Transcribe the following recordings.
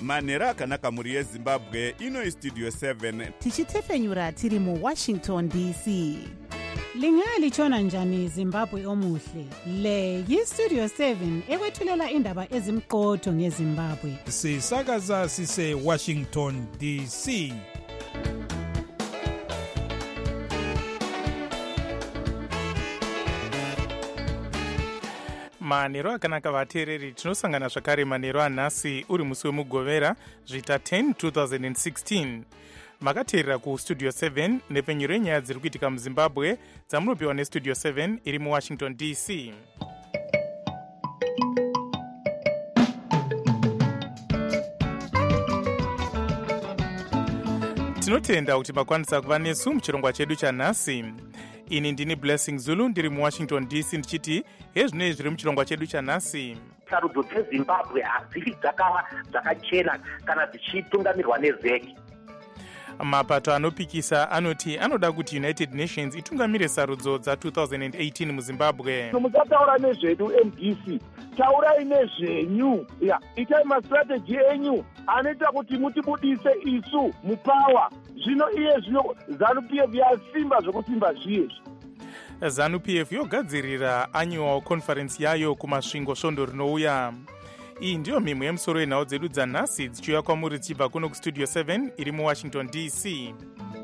manhero akanaka mhuri yezimbabwe. Ino istudio 7 tichitefenyura tiri muWashington DC. Lingalitshona njani Zimbabwe omuhle? Le yistudio 7 ekwethulela indaba ezimqotho ngeZimbabwe. Sisakaza sise Washington DC. manhero akanaka vateereri, tinosangana zvakare manhero anhasi uri musi wemugovera zvita 10 2016. makateerera kustudio 7 nepfenyuro yenyaya dziri kuitika muzimbabwe dzamunopiwa nestudio 7 iri muwashington DC. tinotenda kuti makwanisa kuva nesu muchirongwa chedu chanhasi. ini ndini Blessing Zulu ndiri muwashington DC ndichiti hezvinoi zviri muchirongwa chedu chanhasi. sarudzo dzezimbabwe hadziri dzakachena kana dzichitungamirwa nezeki. mapato anopikisa anoti anoda kuti United Nations itungamire sarudzo dza2018 muzimbabwe. musataura nezvedu MDC, taurai nezvenyu. Itai mastrategy enyu anoita kuti mutibudise isu mupawa. Zvino ZANU-PF yasimba zvokusimba zviyezvi. ZANU-PF yogadzirira annual conference yayo kumasvingo svondo rinouya. iyi ndiyo mimwe yemusoro yenhau dzedu dzanhasi dzichiuya kwamuri dzichibva kuno kustudio 7 iri muwashington DC.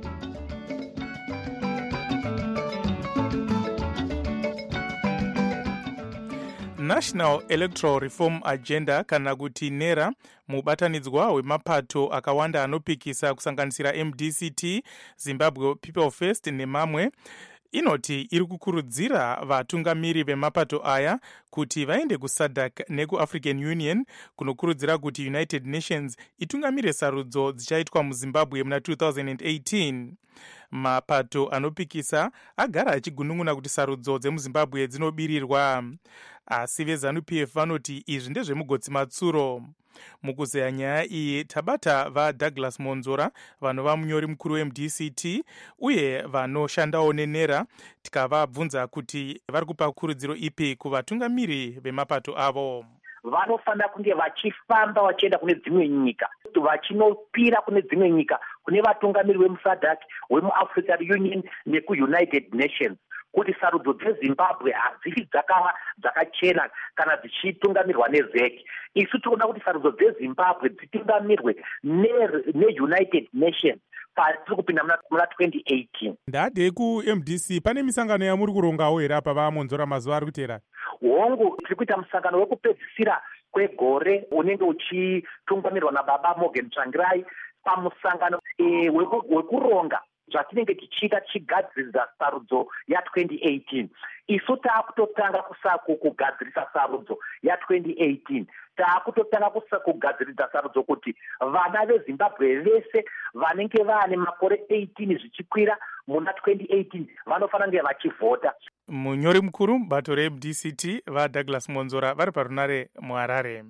National Electoral Reform Agenda kana kuti NERA, mubatanidzwa wemapato akawanda anopikisa kusanganisira MDCT, Zimbabwe People First nemamwe, inoti iri kukurudzira vatungamiri vemapato aya kuti vaende kuSADC nekuAfrican Union kunokurudzira kuti United Nations itungamire sarudzo dzichaitwa muZimbabwe muna 2018. mapato anopikisa agara achigunun'una kuti sarudzo dzemuzimbabwe dzinobirirwa, asi veZANU-PF vanoti izvi ndezvemugotsi matsuro. mukuzeya nyaya iyi tabata vaDouglas Monzora vanova munyori mukuru weMDCT uye vanoshandawo neNERA, tikavabvunza kuti vari kupa kurudziro ipi kuvatungamiri vemapato avo. vanofanira kunge vachifamba vachienda kune dzimwe nyika, vachinopira kune dzimwe nyika, kune vatungamiri vemuSADC, vemuAfrican Union nekuUnited Nations, kuti sarudzo dzezimbabwe hadziri dzakachena kana dzichitungamirwa nezeki. isu tinoda kuti sarudzo dzezimbabwe dzitungamirwe neUnited Nations patiri kupinda muna 2018. ndade kuMDC pane misangano yamuri kurongawo here apa vaMonzora mazuva ari kuteera? hongu tiri kuita musangano wekupedzisira kwegore unenge uchitungamirwa nababa Morgan Tsvangirai pamusangano wekuronga zvatinenge tichiita tichigadzirisa sarudzo ya2018. isu taakutotanga kugadzirisa sarudzo ya2018. taakutotanga kugadzirisa sarudzo kuti vana veZimbabwe vese vanenge vaane makore 18 zvichikwira muna 2018 vanofanira kunge vachivhota. munyori mukuru mubato reMDCT vaDouglas Monzora vari parunare muHarare.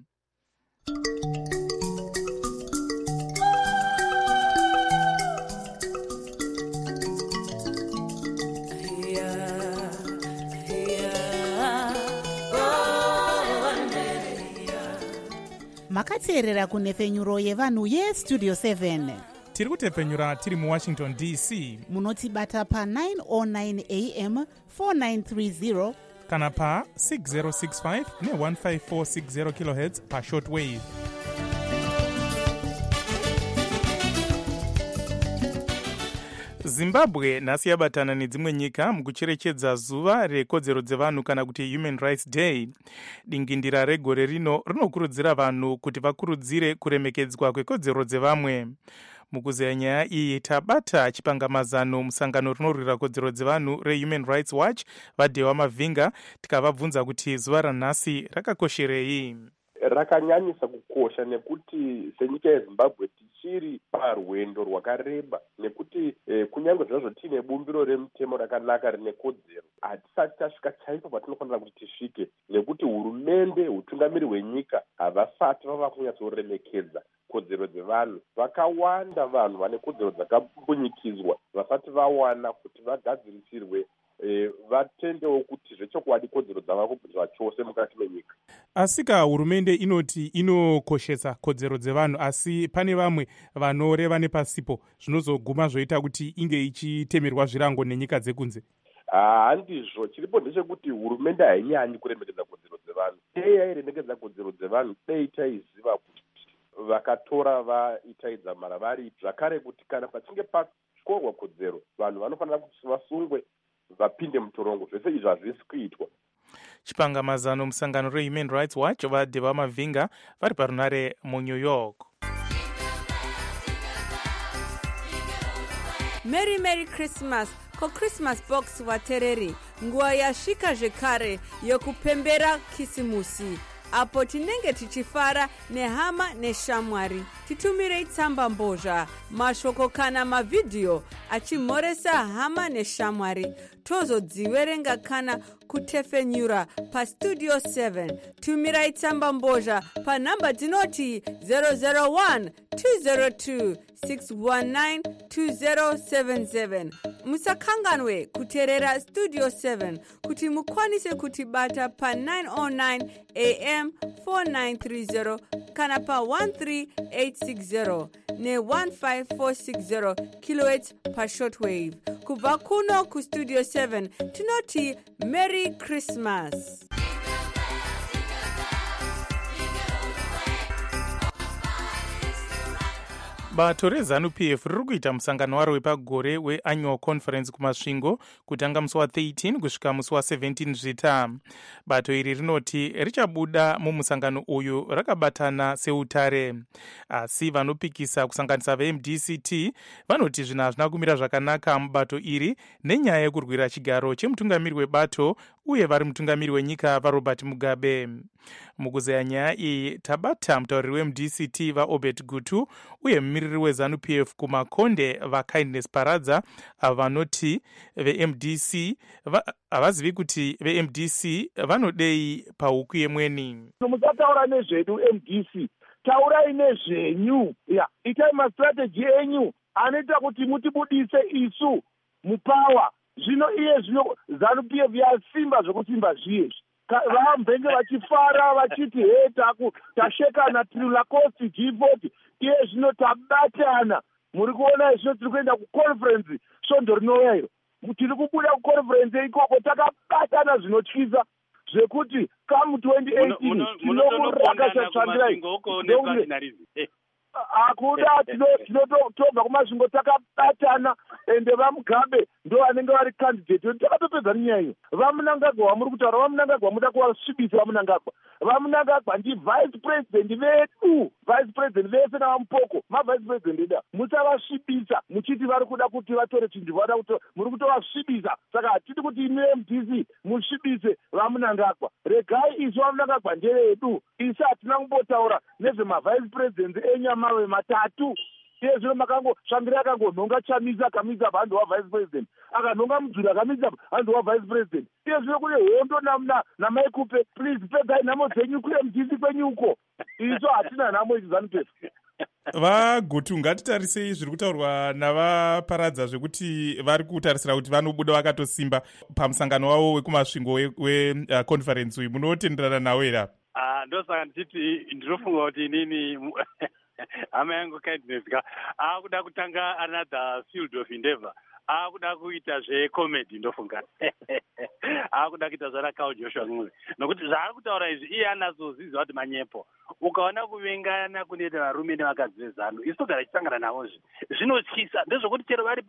makateerera kunefenyuro yevanhu yestudio 7. tiri kutefenyura tiri muWashington DC. munotibata pa909 AM 4930 kana pa 6065 ne15460 kHz pa shortwave. Zimbabwe nhasi yabatana nedzimwe nyika mukucherechedza zuva rekodzero dzevanhu kana kuti Human Rights Day. dingindira regore rino rinokurudzira vanhu kuti vakurudzire kuremekedzwa kwekodzero dzevamwe. mukuzeya nyaya iyi tabata chipangamazano musangano rinorwira kodzero dzevanhu reHuman Rights Watch vaDhewa Mavhinga, tikavabvunza kuti zuva ranhasi rakakosherei. rakanyanyisa kukosha nekuti senyika yeZimbabwe tichiri parwendo rwakareba, nekuti kunyange zvazvo tiine bumbiro remutemo rakanaka rine kodzero, hatisati tasvika chaipo patinofanira kuti tisvike, nekuti hurumende, utungamiri hwenyika havasati vava kunyatsoremekedza kodzero dzevanhu. vakawanda vanhu vane kodzero dzakambunyikidzwa vasati vawana kuti vagadzirisirwe vatendewo kuti zvechokwadi kodzero dzavako zvachose mukati menyika. Asika hurumende inoti inokoshesa kodzero dzevanhu, asi pane vamwe vanoreva nepasipo zvinozoguma zvoita kuti inge ichitemerwa zvirango nenyika dzekunze. Handizvo, chiripo ndechekuti hurumende hainyanyi kuremekedza kodzero dzevanhu. Dei yairemekedza kodzero dzevanhu, dei taiziva kuti vakatora vaitaidza mara vari zvakare kuti kana pachinge patyorwa kodzero vanhu vanofanira kuti vasungwe vapinde mutorongo. Zvese izvi hazvisi kuitwa. Chipangamazano musangano reHuman Rights Watch vaDeva Mavhinga vari parunare muNew York. Merry Christmas ko Christmas box watereri nguva yasvika zvekare yokupembera kisimusi apo tinenge tichifara nehama neshamwari. Titumirei tsamba mbozha, mashoko kana mavhidhiyo achimhoresa hama neshamwari. Tozodziverenga kana kutefenyura pastudio 7. Tumirai tsamba mbozha panhamba dzinoti 001 202 619 2077. Musakanganwe kuteerera studio 7 kuti mukwanise kutibata pa 909 AM 4930 kana pa 13860 ne 15460 kHz pa shortwave. Kubva kuno ku studio 7 tinoti Merry Christmas. Bato reZANU-PF riri kuita musangano waro wepagore weannual conference kumasvingo kutanga musi wa13 kusvika musi wa17 Zvita. Bato iri rinoti richabuda mumusangano uyu rakabatana seutare, asi vanopikisa kusanganisa veMDCT vanoti zvinhu hazvina kumira zvakanaka mubato iri nenyaya yekurwira chigaro chemutungamiri webato uye vari mutungamiri wenyika vaRobert Mugabe. Mukuzeya nyaya iyi tabata mutauriri weMDCT vaObert Gutu uye mumiriri weZANU-PF kumakonde vaKindness Paradza, vanoti veMDC havazivi kuti veMDC vanodei pahuku yemweni. Musataura nezvedu MDC, taurai nezvenyu. Itai mastrategy enyu anoita kuti mutibudise isu mupawa. Zvino iye zvino ZANU-PF yasimba zvokusimba zviyezvi. Vambenge vachifara vachiti tashekana Lacoste G40. Iye zvino tabatana. Muri kuona zvino tiri kuenda kuconference svondo rinouya iro. Tiri kubuda kuconference ikoko takabatana zvinotyisa zvekuti come 2018 tinomuraka Tsvangirai. Akuda tinotobva kumasvingo takabatana ende vaMugabe ndo vanenge vari candidate. Takatopedza nyaya iyo. VaMunangagwa vamuri kutaura, VaMunangagwa muda kuvasvibisa. VaMunangagwa ndi-vice president vedu, vice president vese navaMupoko, ma-vice president eda. Musavasvibisa muchiti vari kuda kuti vatore chinhu, vada kuti muri kutovasvibisa. Saka hatiti kuti imi MDC musvibise VaMunangagwa. Regai isu VaMunangagwa ndevedu. Isu hatina kumbotaura nezvema-vice president enyamawe matatu. Iye zvino Tsvangirai akangonhonga Chamisa akamisa vanhu vavice president, akanhonga Mudzuri akamisa vanhu vavice president. Iye zvino kune hondo namaikupe. Please pegai nhamo dzenyu kuMDC kwenyu uko. Isu hatina nhamo idzi ZANU-PF. VaGutu, ngatitarisei zviri kutaurwa navaParadza zvekuti vari kutarisira kuti vanobuda vakatosimba pamusangano wavo wekumasvingo weconference uyu. Munotenderana nawo here? Ndosaka ndichiti ndinofunga kuti inini hama yangu Kindness akuda kutanga another field of endeavor. Akuda kuita zvecomedy ndofunga. Akuda kuita zvaRakau Joshua Ng'ule. Nokuti zvaari kutaura izvi iye anazoziva kuti manyepo. Ukaona kuvengana kunoita varume nevakadzi vezANU, isu togara tichitangana navozvi. Zvinotyisa ndezvokuti chero vari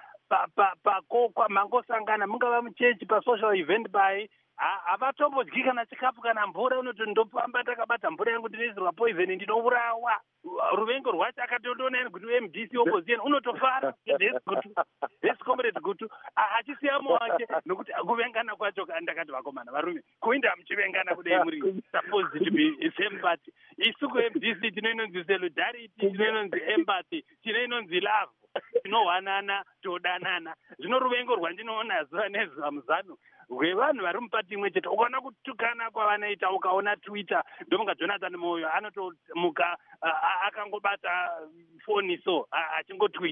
pakokwa mangosangana mungava muchechi pasocial event pai havatombodyi kana chikafu kana mvura. Unoti ndopamba takabata mvura yangu ndinoisirwa poison ndinourawa. Ruvengo rwacho akatondoona kuti MDC opposition unotofara. This comrade Gutu achisiya wake nokuti kuvengana kwacho ndakati vakomana varume kuinda muchivengana kudai muri supposed to be same party. Isu kuMDC tinoinonzi solidarity, tinoinonzi empathy, tinoinonzi love. Tinohwanana todanana. Zvino ruvengo rwandinoona zuva nezuva muZANU rwevanhu vari mupati imwe chete. Ukaona kutukana kwavanoita, ukaona Twitter ndomunga Jonathan Moyo anotomuka akangobata foni so achingotwita.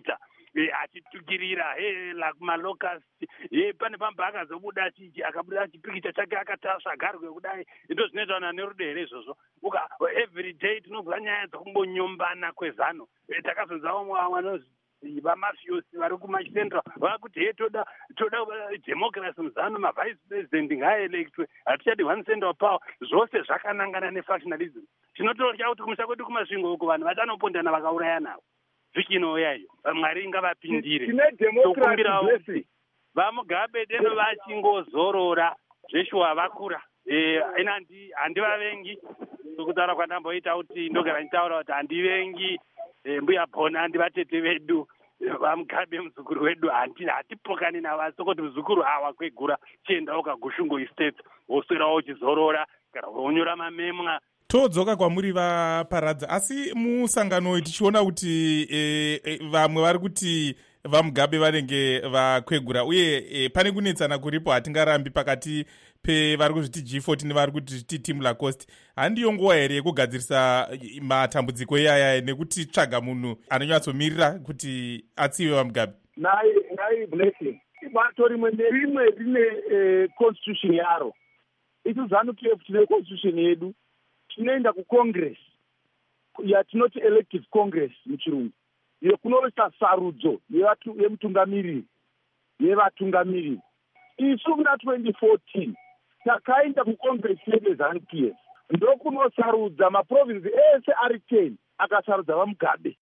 achitukirira malocusts pane pamba akazobuda akabuda chipikicha chake akatasva agarwe kudai ndo zvinoitana nerudo here izvozvo every day tinobva nyaya dzokumbonyombana kwezano takazonzawo vamafiosi vari kumachitendra vakuti toda democracy muzano mavice president ngaaelektwe hatichadi one cent of power zvose zvakanangana nefactionalism tinototya kuti kumusha kwedu kumasvingo uko vanhu vachanopondana vakaurayanawo vhiki inouyayo mwari ngavapindire tokumbirawo vamugabe deno vachingozorora zveshuwa vakura handivavengi sokutaura kwandamboita kuti ndogara nditaura kuti handivengi mbuya bhona ndivatete vedu vamugabe muzukuru wedu hatipokani navo sokoti muzukuru awakwegura chienda ukagushungo estates woswerawo uchizorora kana wonyora mamemwa todzoka kwamuri vaparadza asi musangano tichiona kuti vamwe vari kuti vamugabe vanenge vakwegura uye pane kunetsana kuripo hatingarambi pakati pevari kuzviti G14 nevari kuti zviti Team Lacoste. Handiyo nguva here yekugadzirisa matambudziko iyaya nekuti tsvaga munhu anonyatsomirira kuti atsive vamugabe? Nai Blessing, bato rimwe nerimwe rine constitution yaro. Itu ZANU-PF tine constitution yedu. Tinoenda kucongress yatinoti elective congress muchirungu. Iyo kunoisa sarudzo yemutungamiriri yevatungamiriri. Isu muna 2014 takaenda kucongress yedu ZANU-PF ndokunosarudza maprovinsi ese ari 10 akasarudza vamugabe.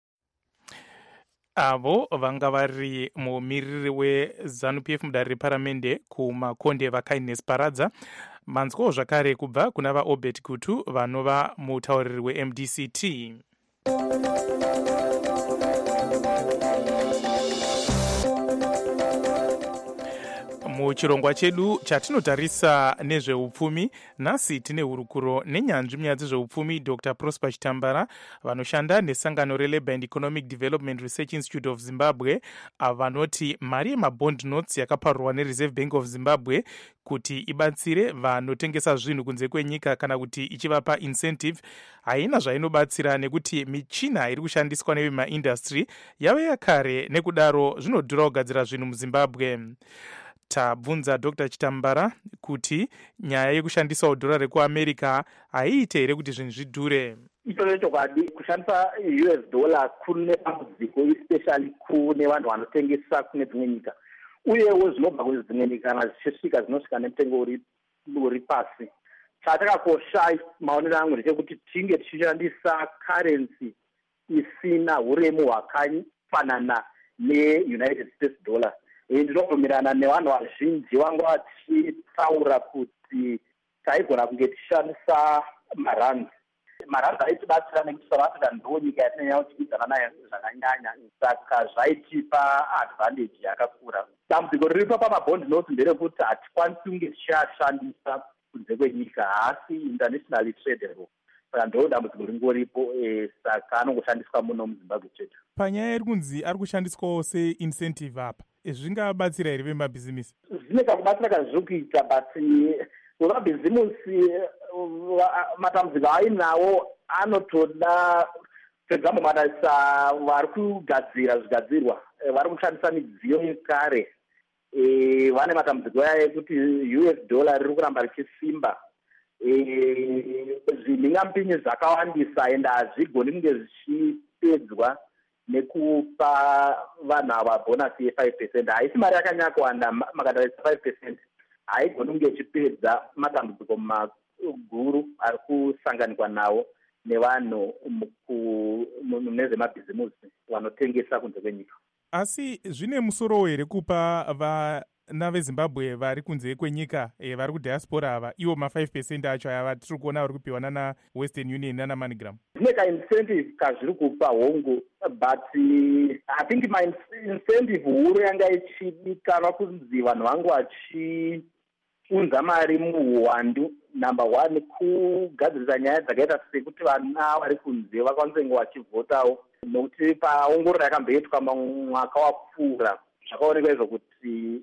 Avo vanga vari mumiriri weZANU-PF mudare reparamende kumakonde vaKindness Paradza. Manzwawo zvakare kubva kuna vaObert Gutu vanova mutauriri weMDCT. Muchirongwa chedu chatinotarisa nezveupfumi, nhasi tine hurukuro nenyanzvi munyaya dzezveupfumi Dr. Prosper Chitambara vanoshanda nesangano reLabour and Economic Development Research Institute of Zimbabwe vanoti mari yemabond notes yakaparurwa neReserve Bank of Zimbabwe kuti ibatsire vanotengesa zvinhu kunze kwenyika kana kuti ichivapa incentive haina zvainobatsira nekuti michina iri kushandiswa nevemaindastry yave yakare nekudaro zvinodhura kugadzira zvinhu muZimbabwe. Tabvunza Dr. Chitambara kuti nyaya yekushandisa dhora rekuAmerica haiite here kuti zvinhu zvidhure. Icho chokwadi kushandisa US dollar kune dambudziko especially kune vanhu vanotengesa kune dzimwe nyika. Uyewo zvinobva kune dzimwe nyika kana zvichisvika zvinosvika nemutengo uri pasi. Chatakakosha maonero angu ndechekuti tinge tichishandisa currency isina uremu hwakafanana neUnited States dollar. Ndinobvumirana nevanhu vazhinji vanga vachitaura kuti taigona kunge tichishandisa marandi. Marandi aitibatsira nekuti South Africa ndo nyika yatinonyanya kuchiidzana nayo zvakanyanya, saka zvaitipa advantage yakakura. Dambudziko riripo pamabond notes nderekuti hatikwanisi kunge tichashandisa kunze kwenyika asi internationally tradable. Saka ndo dambudziko ringoripo, saka anongoshandiswa muno muZimbabwe chetu. Panyaya iri kunzi ari kushandiswawo seincentive apa, zvingabatsira here vemabhizimisi? Zvinoita kubatsira kazviri kuita, but vemabhizimisi matambudziko ainawo anotoda for madasa vari kugadzira zvigadzirwa, vari kushandisa midziyo yekare, vane matambudziko aya ekuti US dollar riri kuramba richisimba, zvinhingampinyi zvakawandisa ende hazvigoni kunge zvichipedzwa nekupa vanhu ava bonasi ye5%. Haisi mari yakanyanya kuwanda, makatarisa 5% haigoni kunge ichipedza matambudziko maguru ari kusanganikwa nawo nevanhu nezvemabhizimusi vanotengesa kunze kwenyika. Asi zvine musoro here kupa vana veZimbabwe vari kunze kwenyika vari kudiaspora ava iwo ma5% acho ava tiri kuona vari kupiwa naWestern Union nanaMoneygram? Zvine kaincentive kazviri kupa hongu, but I think incentive huru yanga ichidikanwa kunzi vanhu vangu vachiunza mari muhwandu. Number one, kugadzirisa nyaya dzakaita sekuti vana vari kunze vakwanise kunge vachivhotawo, nokuti paongororo yakamboitwa mwaka wapfuura zvakaonekwa izvo kuti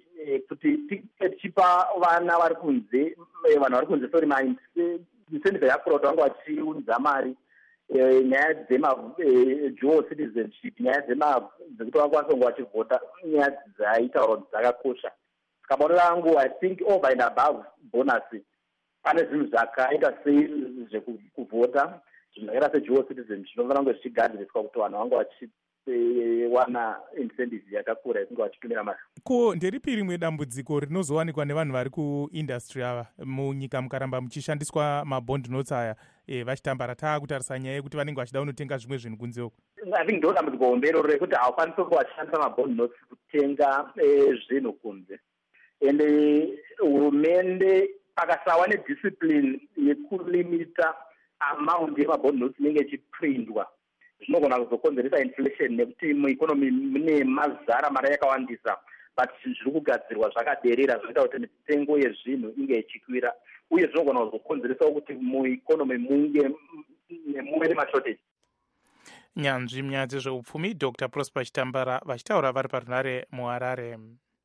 tichipa vana vari kunze, vanhu vari kunze, sorry, incentive yakura kuti vange vachiunza mari nyaya dual citizenship, nyaya dzekuti vakwanisa kunge vachivhota, nyaya dzaitaurwa kuti dzakakosha. Kabonero rangu, I think over and above bonus, pane zvinhu zvakaita sei zvekuvhota, zvinhu zvakaita sedual citizenship zvinofanira kunge zvichigadziriswa kuti vanhu vange vachiwana incentive yakakura yekunge vachitumira mari. Ko nderipi rimwe dambudziko rinozowanikwa nevanhu vari kuindustry ava munyika mukaramba muchishandiswa mabond notes aya vachitambara taakutarisa nyaya yekuti vanenge vachida kunotenga zvimwe zvinhu kunze uko? I think ndo dambudziko hombero rekuti hawakwanisi kunge vachishandisa mabond notes kutenga zvinhu kunze. Ende hurumende akasawa nediscipline yekulimita amount yemabond notes inenge ichiprindwa, zvinogona kuzokonzeresa inflation nekuti mueconomy mune mazara mari yakawandisa, but zviri kugadzirwa zvakaderera zvinoita kuti mitengo yezvinhu inge ichikwira, uye zvinogona kuzokonzeresa kuti mueconomy munge muve nemashortage. Nyanzvi munyaya dzezveupfumi Dr. Prosper Chitambara vachitaura vari parunare muHarare.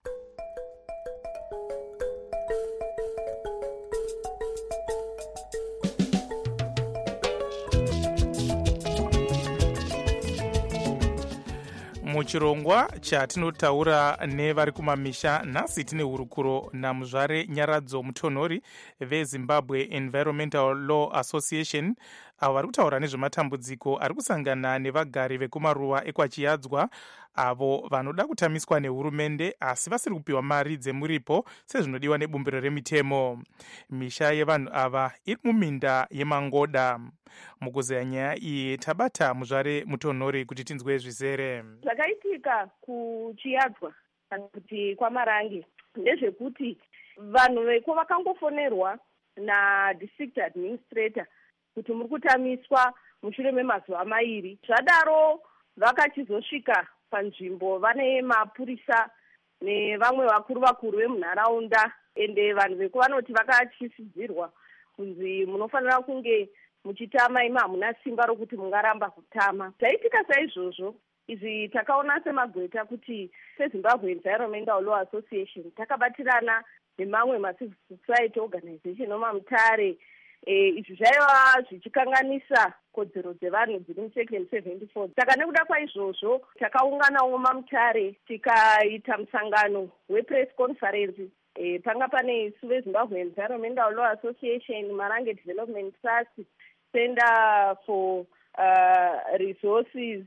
Muchirongwa chatinotaura nevari kumamisha, nhasi tine hurukuro namuzvare Nyaradzo Mutonhori veZimbabwe Environmental Law Association, avo vari kutaura nezvematambudziko ari kusangana nevagari vekumaruwa ekwachiyadzwa, avo vanoda kutamiswa nehurumende asi vasiri kupiwa mari dzemuripo sezvinodiwa nebumbiro remitemo. Misha yevanhu ava iri muminda yeMangoda. Mukuzeya nyaya iyi tabata muzvare Mutonhori kuti tinzwe zvizere. Zvakaitika kuchiyadzwa kana kuti kwaMarange ndezvekuti vanhu veko vakangofonerwa nadistrict administrator kuti muri kutamiswa mushure memazuva mairi. Zvadaro vakachizosvika panzvimbo vane mapurisa nevamwe vakuru vemunharaunda, ende vanhu veko vanoti vakachisidzirwa kunzi munofanira kunge muchitama, imi hamuna simba rokuti mungaramba kutama. Zvaitika saizvozvo, izvi takaona semagweta kuti seZimbabwe Environmental Law Association takabatirana nemamwe macivil society organization nomaMutare. Izvi zvaiva zvichikanganisa kodzero dzevanhu dziri musection 74. Saka nekuda kwaizvozvo takaunganawo maMutare tikaita musangano wepress conference. Panga pane isu veZimbabwe Environmental Law Association, Marange Development Trust, Center for Resources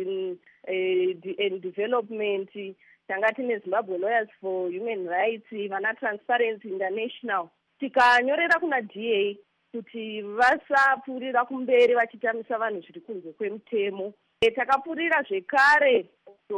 and Development, tanga tine Zimbabwe Lawyers for Human Rights, vana Transparency International. Tikanyorera kuna DA kuti vasapfuurira kumberi vachitamisa vanhu zviri kunze kwemutemo. Takapfuurira zvekare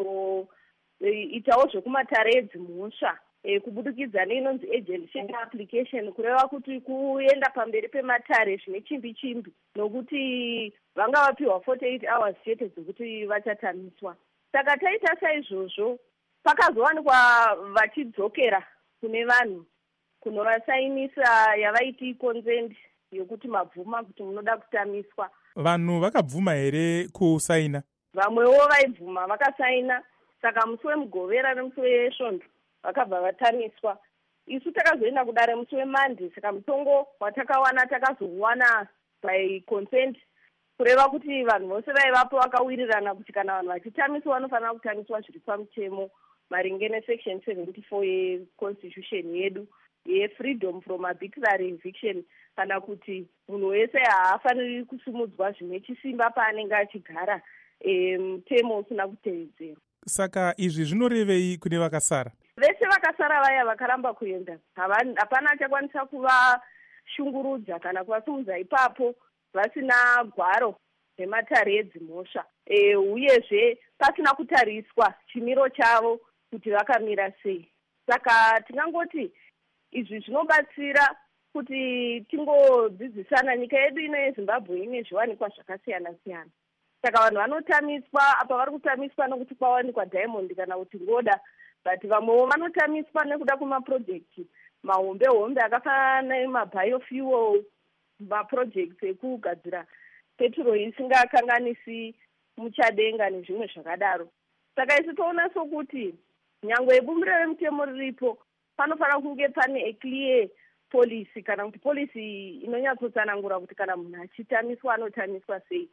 itawo zvekumatare edzimhosva kubudikidza neinonzi agent sharing application, kureva kuti kuenda pamberi pematare zvine chimbi nokuti vanga vapiwa 48 hours chete dzekuti vachatamiswa. Saka taita saizvozvo pakazowanikwa vachidzokera kune vanhu kunovasainisa yavaiti consent yokuti mabvuma kuti munoda kutamiswa. Vanhu vakabvuma here kusaina? Vamwewo vaibvuma vakasaina. Saka musi wemugovera nemusi wesvondo vakabva vatamiswa. Isu takazoenda kudare musi weMonday, saka mutongo watakawana takazowana by consent, kureva kuti vanhu vose vaivapo vakawirirana kuti kana vanhu vachitamiswa vanofanira kutamiswa zviri pamutemo maringe nesection 74 yeconstitution yedu yefreedom from arbitrary eviction, kana kuti munhu wese haafaniri kusumudzwa zvine chisimba paanenge achigara mutemo usina kutevedzerwa. Saka izvi zvinorevei kune vakasara? Vese vakasara vaya vakaramba kuenda, hapana achakwanisa kuvashungurudza kana kuvasumudza ipapo vasina gwaro rematare edzimhosva, uyezve pasina kutariswa chimiro chavo kuti vakamira sei. Saka tingangoti izvi zvinobatsira kuti tingodzidzisana. Nyika yedu ino yeZimbabwe ine zviwanikwa zvakasiyana siyana. Saka vanhu vanotamiswa apa vari kutamiswa nokuti kwawanikwa diamond kana kuti ngoda, but vamwewo vanotamiswa nekuda kwemaprojekti mahombe akafanana nemabiofuel, maprojekts ekugadzira petrol isingakanganisi muchadenga nezvimwe zvakadaro. Saka isi toona sokuti nyangwe bumbiro remutemo riripo, panofanira kunge pane eclear policy kana kuti policy inonyatsotsanangura kuti kana munhu achitamiswa anotamiswa sei.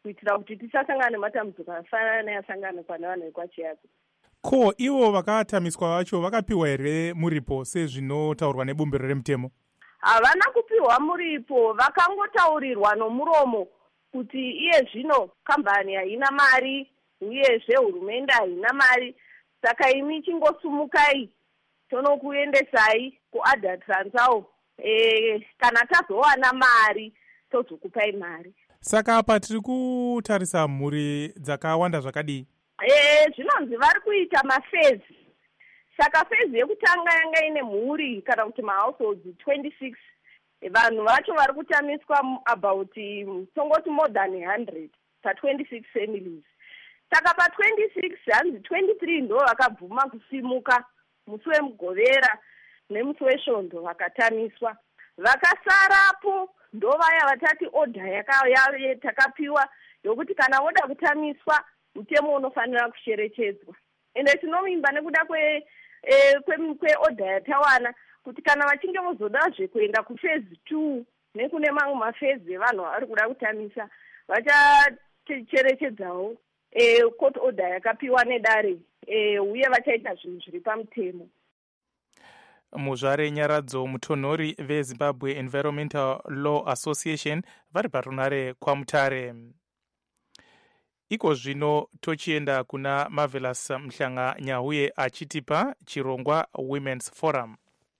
kuitira kuti tisasangana nematambudziko akafanana neyasangana nevanhu vekwachiyadzo. Ko ivo vakatamiswa vacho vakapiwa here muripo sezvinotaurwa nebumbiro remutemo? Havana kupiwa muripo, vakangotaurirwa nomuromo kuti iye zvino kambani haina mari uyezve hurumende haina mari, saka imi chingosumukai tonokuendesai kuAdha Transao, kana tazowana mari tozokupai mari. Saka apa tiri kutarisa mhuri dzakawanda zvakadii? Zvinonzi vari kuita mafezi. Saka fezi yekutanga yanga ine mhuri kana kuti mahouseholds 26. Vanhu vacho vari kutamiswa about tongoti more than 100 pa26 families. Saka pa26 hanzi 23 ndo vakabvuma kusimuka, musi wemugovera nemusi wesvondo vakatamiswa. Vakasarapo ndo vaya vatati order takapiwa yokuti kana voda kutamiswa mutemo unofanira kusherechedzwa. Ende tinovimba nekuda kweorder yatawana kuti kana vachinge vozodazve kuenda kufezi 2 nekune mamwe mafezi evanhu vari kuda kutamisa vachacherechedzawo court order yakapiwa nedare uye vachaita zvinhu zviri pamutemo. Muzvare Nyaradzo, mutonhori veZimbabwe Environmental Law Association, vari parunare kwaMutare. Iko zvino tochienda kuna Marvelous Mhlanga Nyahuye achitipa chirongwa Women's Forum.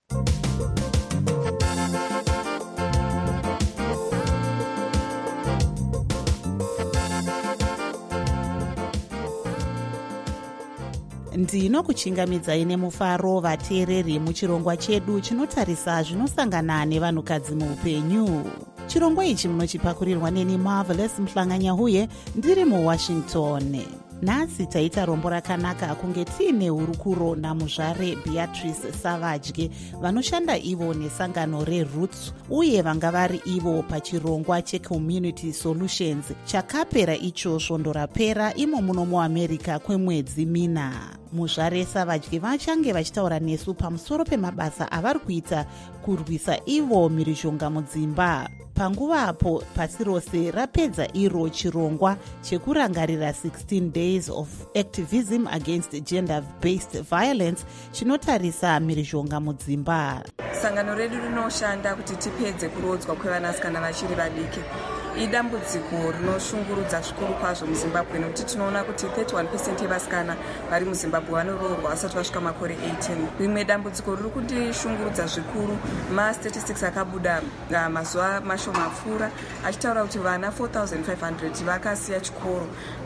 ndinokuchingamidzai nemufaro vateereri muchirongwa chedu chinotarisa zvinosangana nevanhukadzi muupenyu. Chirongwa ichi munochipakurirwa neni Marvelous Mhlanga Nyahuye ndiri muWashington. Nhasi taita rombo rakanaka kunge tiine hurukuro namuzvare Beatrice Savage vanoshanda ivo nesangano reRoots uye vanga vari ivo pachirongwa cheCommunity Solutions chakapera icho svondo rapera imo muno muAmerica kwemwedzi mina. Muzvare Savage vachange vachitaura nesu pamusoro pemabasa avari kuita kurwisa ivo mhirizhonga mudzimba. Panguvapo pasi rose rapedza iro chirongwa chekurangarira 16 days of activism against gender-based violence chinotarisa mhirizhonga mudzimba. Sangano redu rinoshanda kuti tipedze kurodzwa kwevanasikana vachiri vadiki. Idambudziko rinoshungurudza zvikuru kwazvo muZimbabwe nekuti tinoona kuti 31% yevasikana vari muZimbabwe vanoroorwa vasati vasvika makore 18. Rimwe dambudziko riri kutishungurudza zvikuru ma-statistics akabuda mazuva mashoma apfuura achitaura kuti vana 4,500 vakasiya chikoro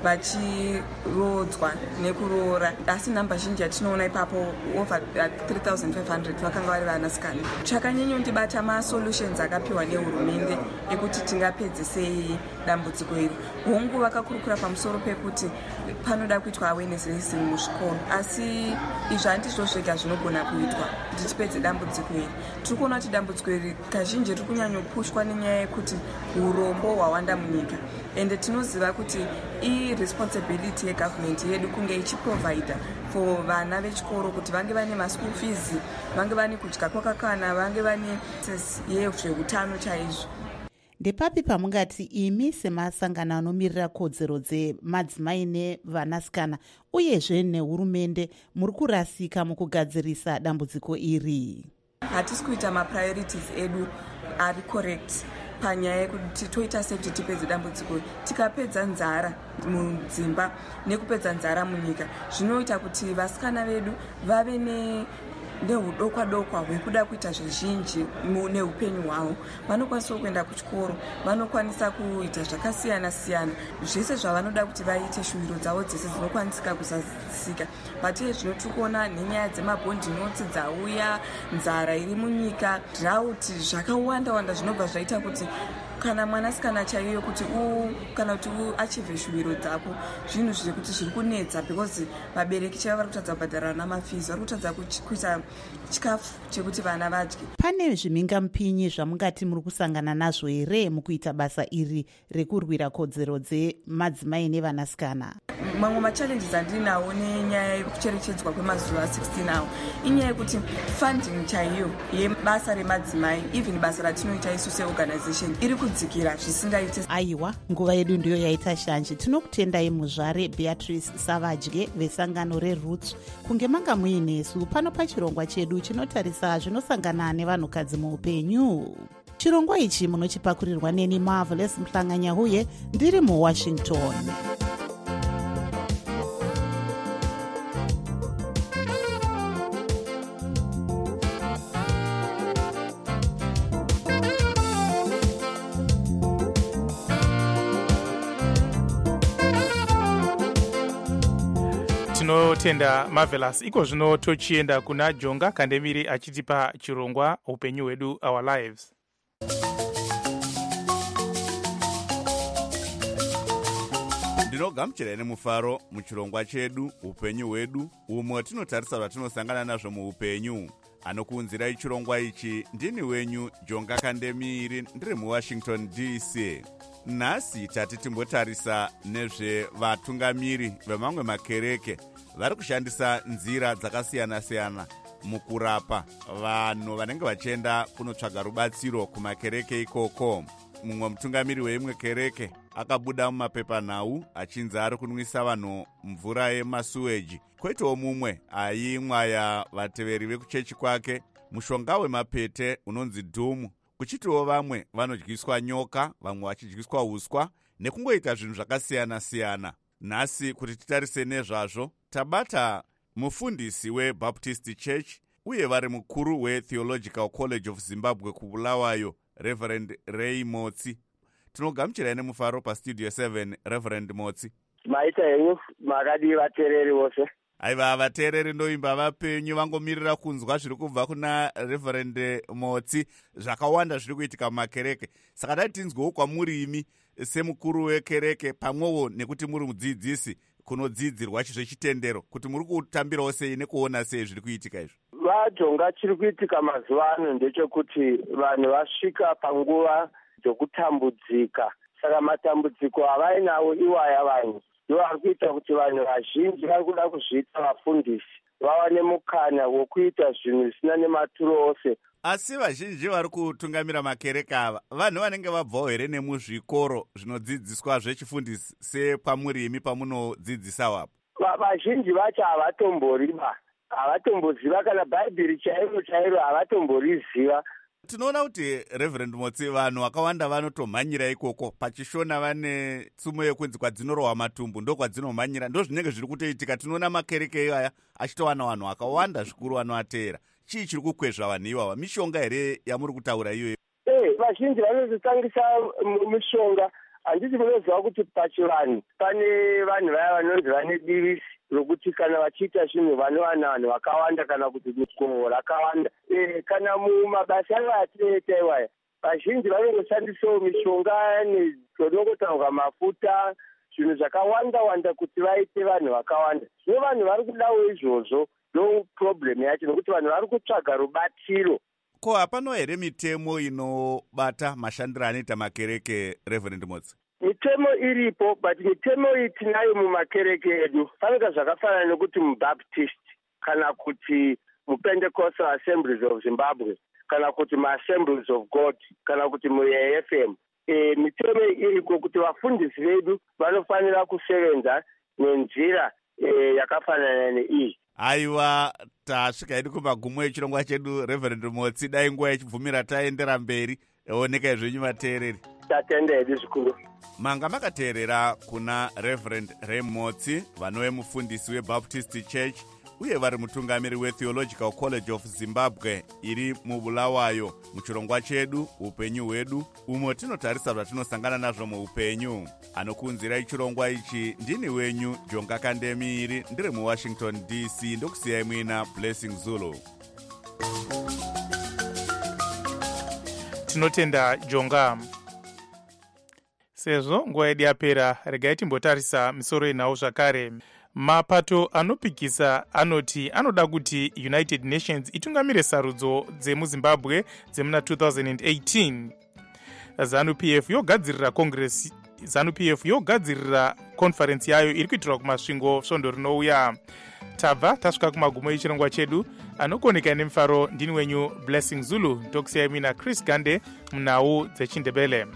vachirodzwa nekuroora, asi namba zhinji yatinoona ipapo over 3,500 vakanga vari vanasikana. Chakanyanyondibata ma-solutions akapiwa nehurumende ekuti tingapedze sei dambudziko iri. Hongu vakakurukura pamusoro pekuti panoda kuitwa awareness raising muzvikoro, asi izvi handizvo zvega zvinogona kuitwa kuti tipedze dambudziko iri. Tiri kuona kuti dambudziko iri kazhinji riri kunyanyopushwa nenyaya yekuti urombo hwawanda munyika, ende tinoziva kuti iresponsibility yegovernment yedu kunge ichiprovida for vana vechikoro kuti vange vane maschool fees, vange vane kudya kwakakwana, vange vane yezveutano chaizvo. Ndepapi pamungati imi semasangano anomirira kodzero dzemadzimai nevanasikana uyezve nehurumende muri kurasika mukugadzirisa dambudziko iri? Hatisi kuita mapriorities edu ari correct panyaya yekuti toita sekuti tipedze dambudziko. Tikapedza nzara mudzimba nekupedza nzara munyika zvinoita kuti vasikana vedu vave neudokwa-dokwa hwekuda kuita zvizhinji neupenyu hwavo. Vanokwanisa kuenda kuchikoro, vanokwanisa kuita zvakasiyana-siyana, zvese zvavanoda kuti vaite, shuwiro dzavo dzese dzinokwanisika kuzadzisika. Patiye zvinotukuona nenyaya dzemabhondi notsi dzauya, nzara iri munyika, drought, zvakawanda-wanda zvinobva zvaita kuti kana mwanasikana chaiyo kuti kana kuti achieve shuwiro dzapo, zvinhu zviri kuti zviri kunetsa because vabereki chaivo vari kutadza kubhadhara namafizi, vari kutadza kuita chikafu chekuti vana vadye. Pane zvimhingamupinyi zvamungati muri kusangana nazvo here mukuita basa iri rekurwira kodzero dzemadzimai nevanasikana? mamwe machallenges andinawo nenyaya yekucherechedzwa kwemazuva 16 awo inyaya yekuti funding chaiyo yebasa remadzimai even basa ratinoita isu seorganization iri kudzikira zvisingaite. aiwa nguva yedu ndiyo yaita shanje. tinokutendai muzvare Beatrice Savadye vesangano reRoots kunge manga muinesu pano pachirongwa chedu chinotarisa zvinosangana nevanhukadzi muupenyu. chirongwa ichi munochipakurirwa neni Marvelous Mhlanganyahuye ndiri muWashington. tinotenda Marvelous. iko zvino tochienda kuna Jonga Kandemiri achitipa chirongwa upenyu hwedu, our lives. ndinogamuchirai nemufaro muchirongwa chedu upenyu hwedu, umwe tinotarisa zvatinosangana nazvo muupenyu. anokuunzirai chirongwa ichi ndini wenyu Jonga Kandemiri ndiri muWashington DC. nhasi tati timbotarisa nezvevatungamiri vemamwe makereke vari kushandisa nzira dzakasiyana-siyana mukurapa vanhu vanenge vachienda kunotsvaga rubatsiro kumakereke ikoko. mumwe mutungamiri weimwe kereke akabuda mumapepanhau achinzi ari kunwisa vanhu mvura yemasuweji. kwoitawo mumwe aimwaya vateveri vekuchechi kwake mushonga wemapete unonzi dhumu, kuchitiwo vamwe vanodyiswa nyoka, vamwe vachidyiswa uswa nekungoita zvinhu zvakasiyana-siyana. nhasi kuti titarise nezvazvo tabata mufundisi weBaptist Church uye vari mukuru weTheological College of Zimbabwe kuBulawayo, Reverend Ray Motsi. tinogamuchirai nemufaro pastudio 7 Reverend Motsi. maita henyu makadi vateereri vose. aiva vateereri ndoimba vapenyu vangomirira kunzwa zviri kubva kuna Reverend Motsi. zvakawanda zviri kuitika mumakereke, saka dai tinzwewo kwamuri imi semukuru wekereke pamwewo nekuti muri mudzidzisi kunodzidzirwa chezvechitendero kuti muri kutambirawo sei nekuona sei zviri kuitika izvi. vajonga chiri kuitika mazuva ano ndechekuti vanhu vasvika panguva dzokutambudzika, saka matambudziko avainawo iwaya vanhu ndo ari kuita kuti vanhu vazhinji vari kuda kuzviita vafundisi vawane mukana wokuita zvinhu zvisina nematuro ose. asi vazhinji vari kutungamira makereke ava vanhu vanenge vabvawo here nemuzvikoro zvinodzidziswa zvechifundisi sepamuri imi pamunodzidzisa wapo? vazhinji vacho havatomboriba, havatomboziva kana bhaibheri chairo chairo havatomboriziva. tinoona kuti Reverend Motsi vanhu vakawanda vanotomhanyira ikoko pachishona vane tsumo yekunzi kwadzinorohwa matumbu ndo kwadzinomhanyira, ndo zvinenge zviri kutoitika. tinoona makereke aya achitowana vanhu vakawanda zvikuru vanoateera. chii chiri kukwezva vanhu ivava? mishonga here yamuri kutaura iyoyo? vazhinji vanozotangisa mishonga. handiti munoziva kuti pachivanhu pane vanhu vaya vanonzi vane divisi rokuti kana vachiita zvinhu vanowana vanhu vakawanda kana kuti mikoho rakawanda. kana mumabasa avo atinoita iwaya vazhinji vanongoshandisawo mishonga nezvodongotaurwa mafuta, zvinhu zvakawanda-wanda kuti vaite vanhu vakawanda. zvino vanhu vari kudawo izvozvo, ndo problem yacho, nokuti vanhu vari kutsvaga rubatsiro. ko hapano here mitemo inobata mashandiro anoita makereke, Reverend Motsi? mitemo iripo, but mitemo iyi tinayo mumakereke edu. panoita zvakafanana nekuti muBaptist kana kuti muPentecostal Assemblies of Zimbabwe kana kuti muAssemblies of God kana kuti muAFM. mitemo iriko kuti vafundisi vedu vanofanira kusevenza nenzira yakafanana neiyi. aiwa tasvika hedu kumagumo echirongwa chedu Reverend Motsi. dai nguva ichibvumira taendera mberi onekai zvenyu vateereri. tatenda hedu zvikuru. manga makateerera kuna Reverend Ray Motsi vanove mufundisi weBaptist Church uye vari mutungamiri weTheological College of Zimbabwe iri muBulawayo muchirongwa chedu upenyu hwedu, umwe tinotarisa zvatinosangana nazvo muupenyu. anokuunzirai chirongwa ichi ndini wenyu Jonga Kandemiri ndiri muWashington DC. ndokusiyai muina Blessing Zulu. tinotenda Jonga. sezvo nguva yedu yapera, regai timbotarisa misoro inhau zvakare. mapato anopikisa anoti anoda kuti United Nations itungamire sarudzo dzemuzimbabwe dzemuna 2018. ZANU-PF yogadzirira kongresi ZANU-PF yogadzirira konferensi yayo iri kuitirwa kumasvingo svondo rinouya. Tabva tasvika kumagumo echirongwa chedu. Anokuonekai nemufaro ndini wenyu Blessing Zulu, ndokusiyai mina Chris Gande munhau dzechindebele.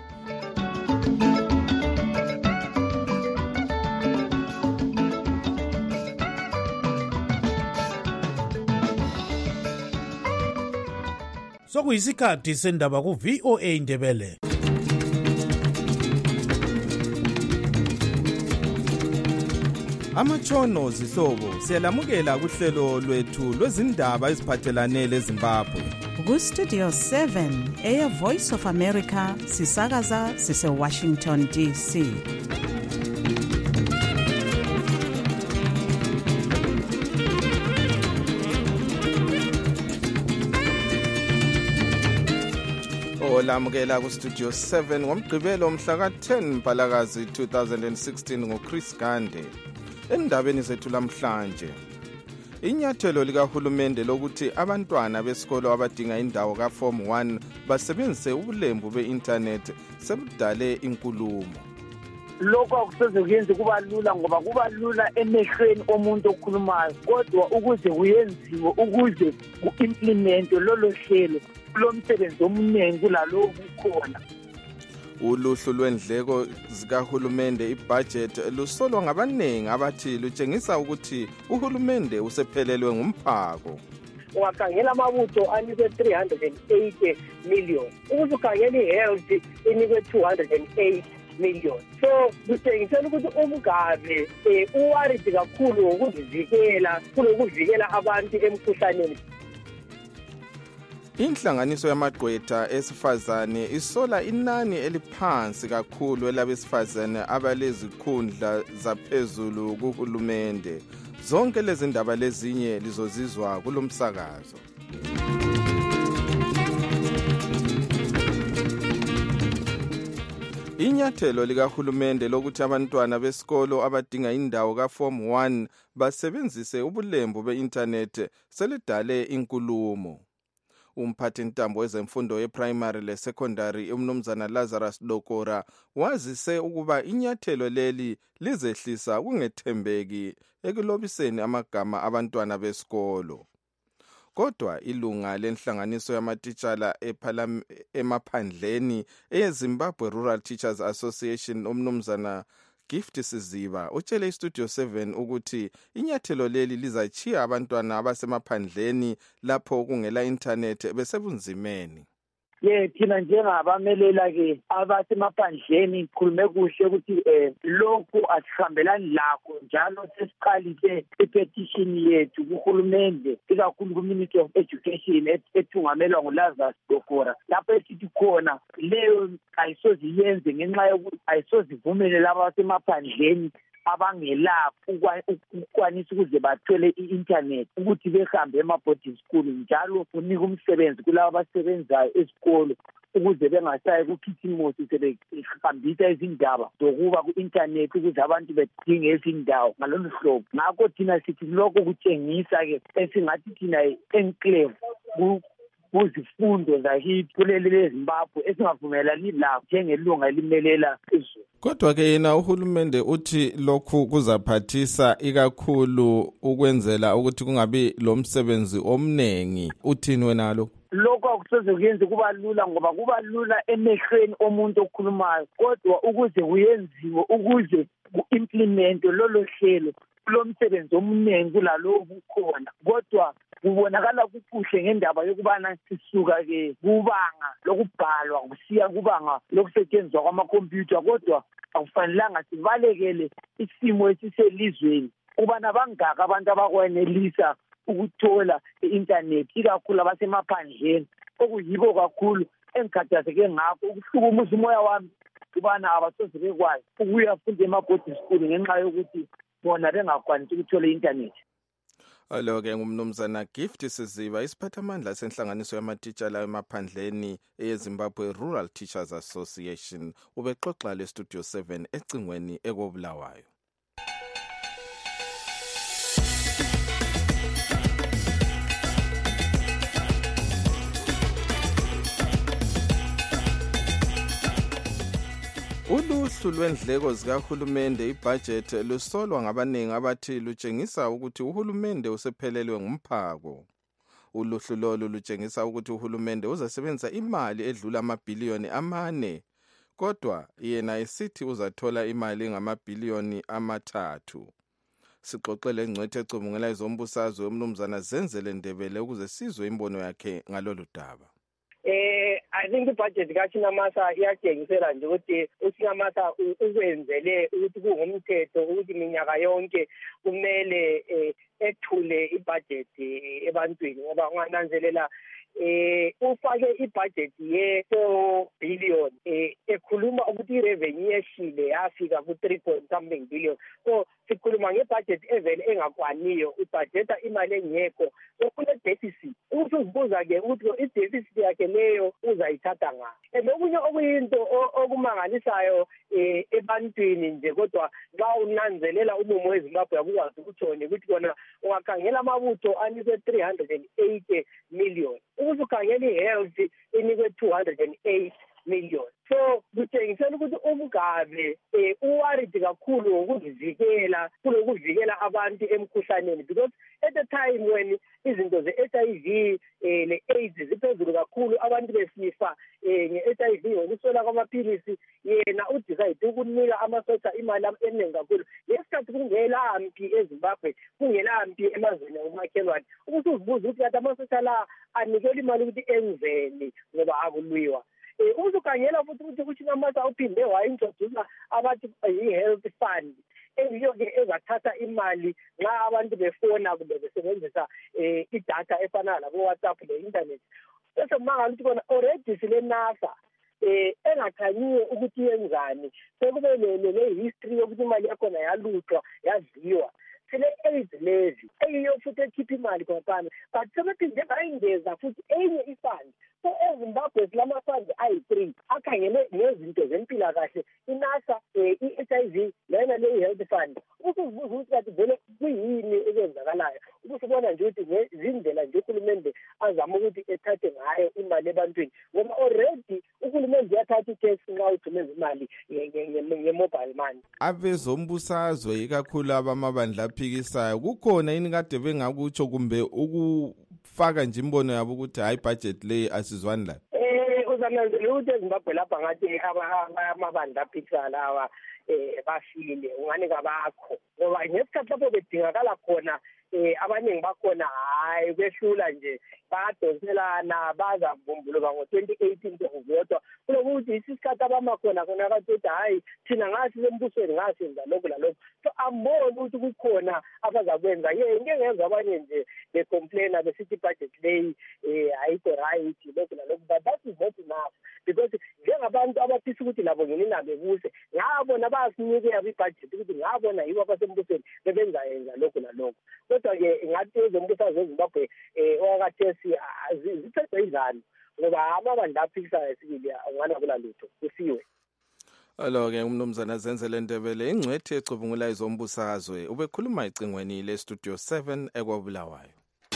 Sokuyisikhathi sendaba ku-VOA Indebele. Amatshono zihlobo siyalamukela kuhlelo lwethu lwezindaba eziphathelane leZimbabwe. Ku-Studio 7 Air Voice of America sisakaza sise-Washington DC. Olamukela ku-Studio 7 ngomgqibelo mhla ka-10 Mpalakazi 2016 ngoChris Gande. Endabeni zethu lamhlanje, inyathelo likahulumende lokuthi abantwana besikolo abadinga indawo ka-Form 1 basebenzise ubulembu be-internet sebudale inkulumo. Lokho akusezokuyenza kuba lula ngoba kuba lula emehlweni omuntu okhulumayo, kodwa ukuze kuyenziwe, ukuze ku-implemente lolo hlelo lomsebenzi omningi kulalo kukhona. Uluhlu lwendleko zikahulumende ibudget lusolwa ngabaningi abathi lutshengisa ukuthi uhulumende usephelelwe ngumphako. Ungakhangela amabutho anikwe 380 million, ukuze ukhangela i-health inikwe 208 million. So kutshengisela ukuthi umgabe uwaridi kakhulu ngokuzivikela kunokuvikela abantu emkhuhlaneni. Inhlanganiso yamagqwetha esifazane isola inani eliphansi kakhulu elabesifazane abalezikhundla zaphezulu kuhulumende. Zonke lezi ndaba lezinye lizozizwa kulomsakazo. Inyathelo likahulumende lokuthi abantwana besikolo abadinga indawo ka-Form 1 basebenzise ubulembu be-internet selidale inkulumo. Umphathintambo wezemfundo ye-primary le-secondary umnumzana Lazarus Dokora wazise ukuba inyathelo leli lizehlisa kungethembeki ekulobiseni amagama abantwana besikolo. Kodwa ilunga lenhlanganiso yamatitshala emaphandleni eZimbabwe Rural Teachers Association umnumzana Gift Siziba utshele iStudio 7 ukuthi inyathelo leli lizachiya abantwana abasemaphandleni lapho kungela internet besebunzimeni. Thina njengabamelela ke abasemaphandleni khulume kuhle ukuthi lokhu asihambelani lakho, njalo sesiqalise ipetition yethu kuhulumende ikakhulu ku-Ministry of Education ethungamelwa nguLazarus Dokora, lapho esithi khona leyo ayisoziyenze ngenxa yokuthi ayisozivumele laba abasemaphandleni abangelapho ukwanisa ukuze bathole i-internet ukuthi behambe ema-boarding school, njalo unika umsebenzi kulabo abasebenzayo esikolo ukuze bengasayi kukhithimosi sebehambisa izindaba zokuba ku-internet ukuze abantu bedinge izindawo ngalolu hlobo. Ngakho thina sithi lokho kutshengisa-ke esingathi thina enclave kuzifundo zakithi kuleli leZimbabwe esingavumelani lakho njengelunga elimelela izulu. Kodwa ke yena uhulumende uthi lokhu kuzaphathisa ikakhulu ukwenzela ukuthi kungabi lo msebenzi omnengi. Uthini wena lo? Lokho akusezokuyenza kuba lula ngoba kuba lula emehlweni omuntu okhulumayo, kodwa ukuze kuyenziwe, ukuze ku-implemente lolo hlelo lomsebenzi omningi kulalo kukhona. Kodwa kubonakala kukuhle ngendaba yokubana sisuka-ke kubanga lokubhalwa kusiya kubanga lokusetshenziswa kwamakhompyutha, kodwa akufanelanga sibalekele isimo esiselizweni ukubana bangaki abantu abakwenelisa ukuthola i-internet ikakhulu abasemaphandleni, okuyibo kakhulu engikhathazeke ngakho ukuhlukumeza umoya wami ukubana abasoze bekwazi ukuyafunda ema-boarding school ngenxa yokuthi bona bengakwanisi ukuthola i-internet. Alo-ke ngumnumzana Gift Siziba, isiphathamandla senhlanganiso yamatitshala emaphandleni eZimbabwe Rural Teachers Association, ubexoxa leStudio 7 ecingweni ekobulawayo. Uluhlu lwendleko zikahulumende ibhajethi lusolwa ngabaningi abathi lutshengisa ukuthi uhulumende usephelelwe ngumphako. Uluhlu lolu lutshengisa ukuthi uhulumende uzasebenzisa imali edlula amabhiliyoni 4, kodwa yena esithi uzathola imali ngamabhiliyoni 3. Sixoxele ingcwethe ecubungela izombusazwe umnumzana Zenzele Ndebele ukuze sizwe imbono yakhe ngalolu daba. I think ibudget kaChinamasa iyatshengisela nje ukuthi uChinamasa ukwenzele ukuthi kungumthetho ukuthi minyaka yonke kumele ethule ibudget ebantwini ngoba ungananzelela ufake ibudget ye-4 billion ekhuluma ukuthi irevenue yehlile yafika ku-3 billion. So sikhuluma ngebudget evele engakwaniyo ubudgeta imali engekho so kune-deficit. Ukuthi uzibuza-ke ukuthi i-deficit yakhe leyo uzayithatha ngayo. Okunye okuyinto okumangalisayo ebantwini nje kodwa xa unanzelela umumo weZimbabwe akukwazi ukuthone ukuthi kona ungakhangela amabutho anikwe 380 million. Ukuthi ukhangela i-health inikwe 208 million. So kutshengisela ukuthi uMgabe uworried kakhulu ngokuvikela kulokuvikela abantu emkhuhlaneni because at the time when izinto ze-HIV le-AIDS ziphezulu kakhulu abantu besifa nge-HIV ngokuswela kwamaphilisi yena udecide ukunika amasotsha imali eningi kakhulu. Ngesikhathi kungelampi eZimbabwe kungelampi emazweni omakhelwane ukuthi uzibuze ukuthi kade amasotsha la anikela imali ukuthi enzeni ngoba akulwiwa. Uzukhangela futhi ukuthi uChinamasa uphinde wayintroduce abathi i-health fund eyiyo-ke ezathatha imali nxa abantu befona kumbe besebenzisa idatha efana labo-WhatsApp le-internet. Bese kumangala ukuthi kona already sile-NASA engakhanyiyo ukuthi yenzani sekube le-history yokuthi imali yakhona yaluthwa yadliwa. Sile-AIDS levy eyiyo futhi ekhipha imali khonaphana but sebephinde bayingeza futhi enye ifund. So eZimbabwe silama-funds ayi-3 akhangele nezinto zempilakahle i-NASA i-HIV lena leyi-health fund. Ukuzibuza ukuthi kathi vele kuyini ekwenzakalayo ukusibona nje ukuthi zindlela nje uhulumende azama ukuthi ethathe ngayo imali ebantwini ngoba already uhulumende uyathatha i-tax nxa uthumeza imali nge-mobile money. Abezombusazwe ikakhulu abamabandla aphikisayo kukhona yini kade bengakutsho kumbe ukufaka nje imbono yabo ukuthi hayi budget le asizwani la? Uzananzela ukuthi eZimbabwe lapha ngathi amabandla aphikisayo lawa bafile ungani kabakho ngoba ngesikhathi lapho bedingakala khona abaningi bakhona hayi kwehlula nje badonselana bazavumbuluka ngo-2018 kuvotwa kulokuthi isikhathi abamakhona khona kathi hayi thina ngasi sembusweni ngasenza lokhu lalokhu. So amboni ukuthi kukhona abazakwenza into engenza abanye nje becomplaina besithi ibudget leyi ayikho right lokhu lalokhu but that is not enough because njengabantu abafisa ukuthi labo ngeninabo ebuse ngabona bayasinikela ibudget ukuthi ngabona yibo abasembusweni bebenzayenza lokhu lalokhu. Kodwa-ke ngathi ezombusazwe eZimbabwe owakathesi zithethwe izanu ngoba amabandla aphikisayo esibili ungana kula lutho kusiwe. Alo-ke umnumzana Zenzele Ndebele ingcwethe ecubungula izombusazwe ubekhuluma ecingweni le-Studio 7 ekwabulawayo.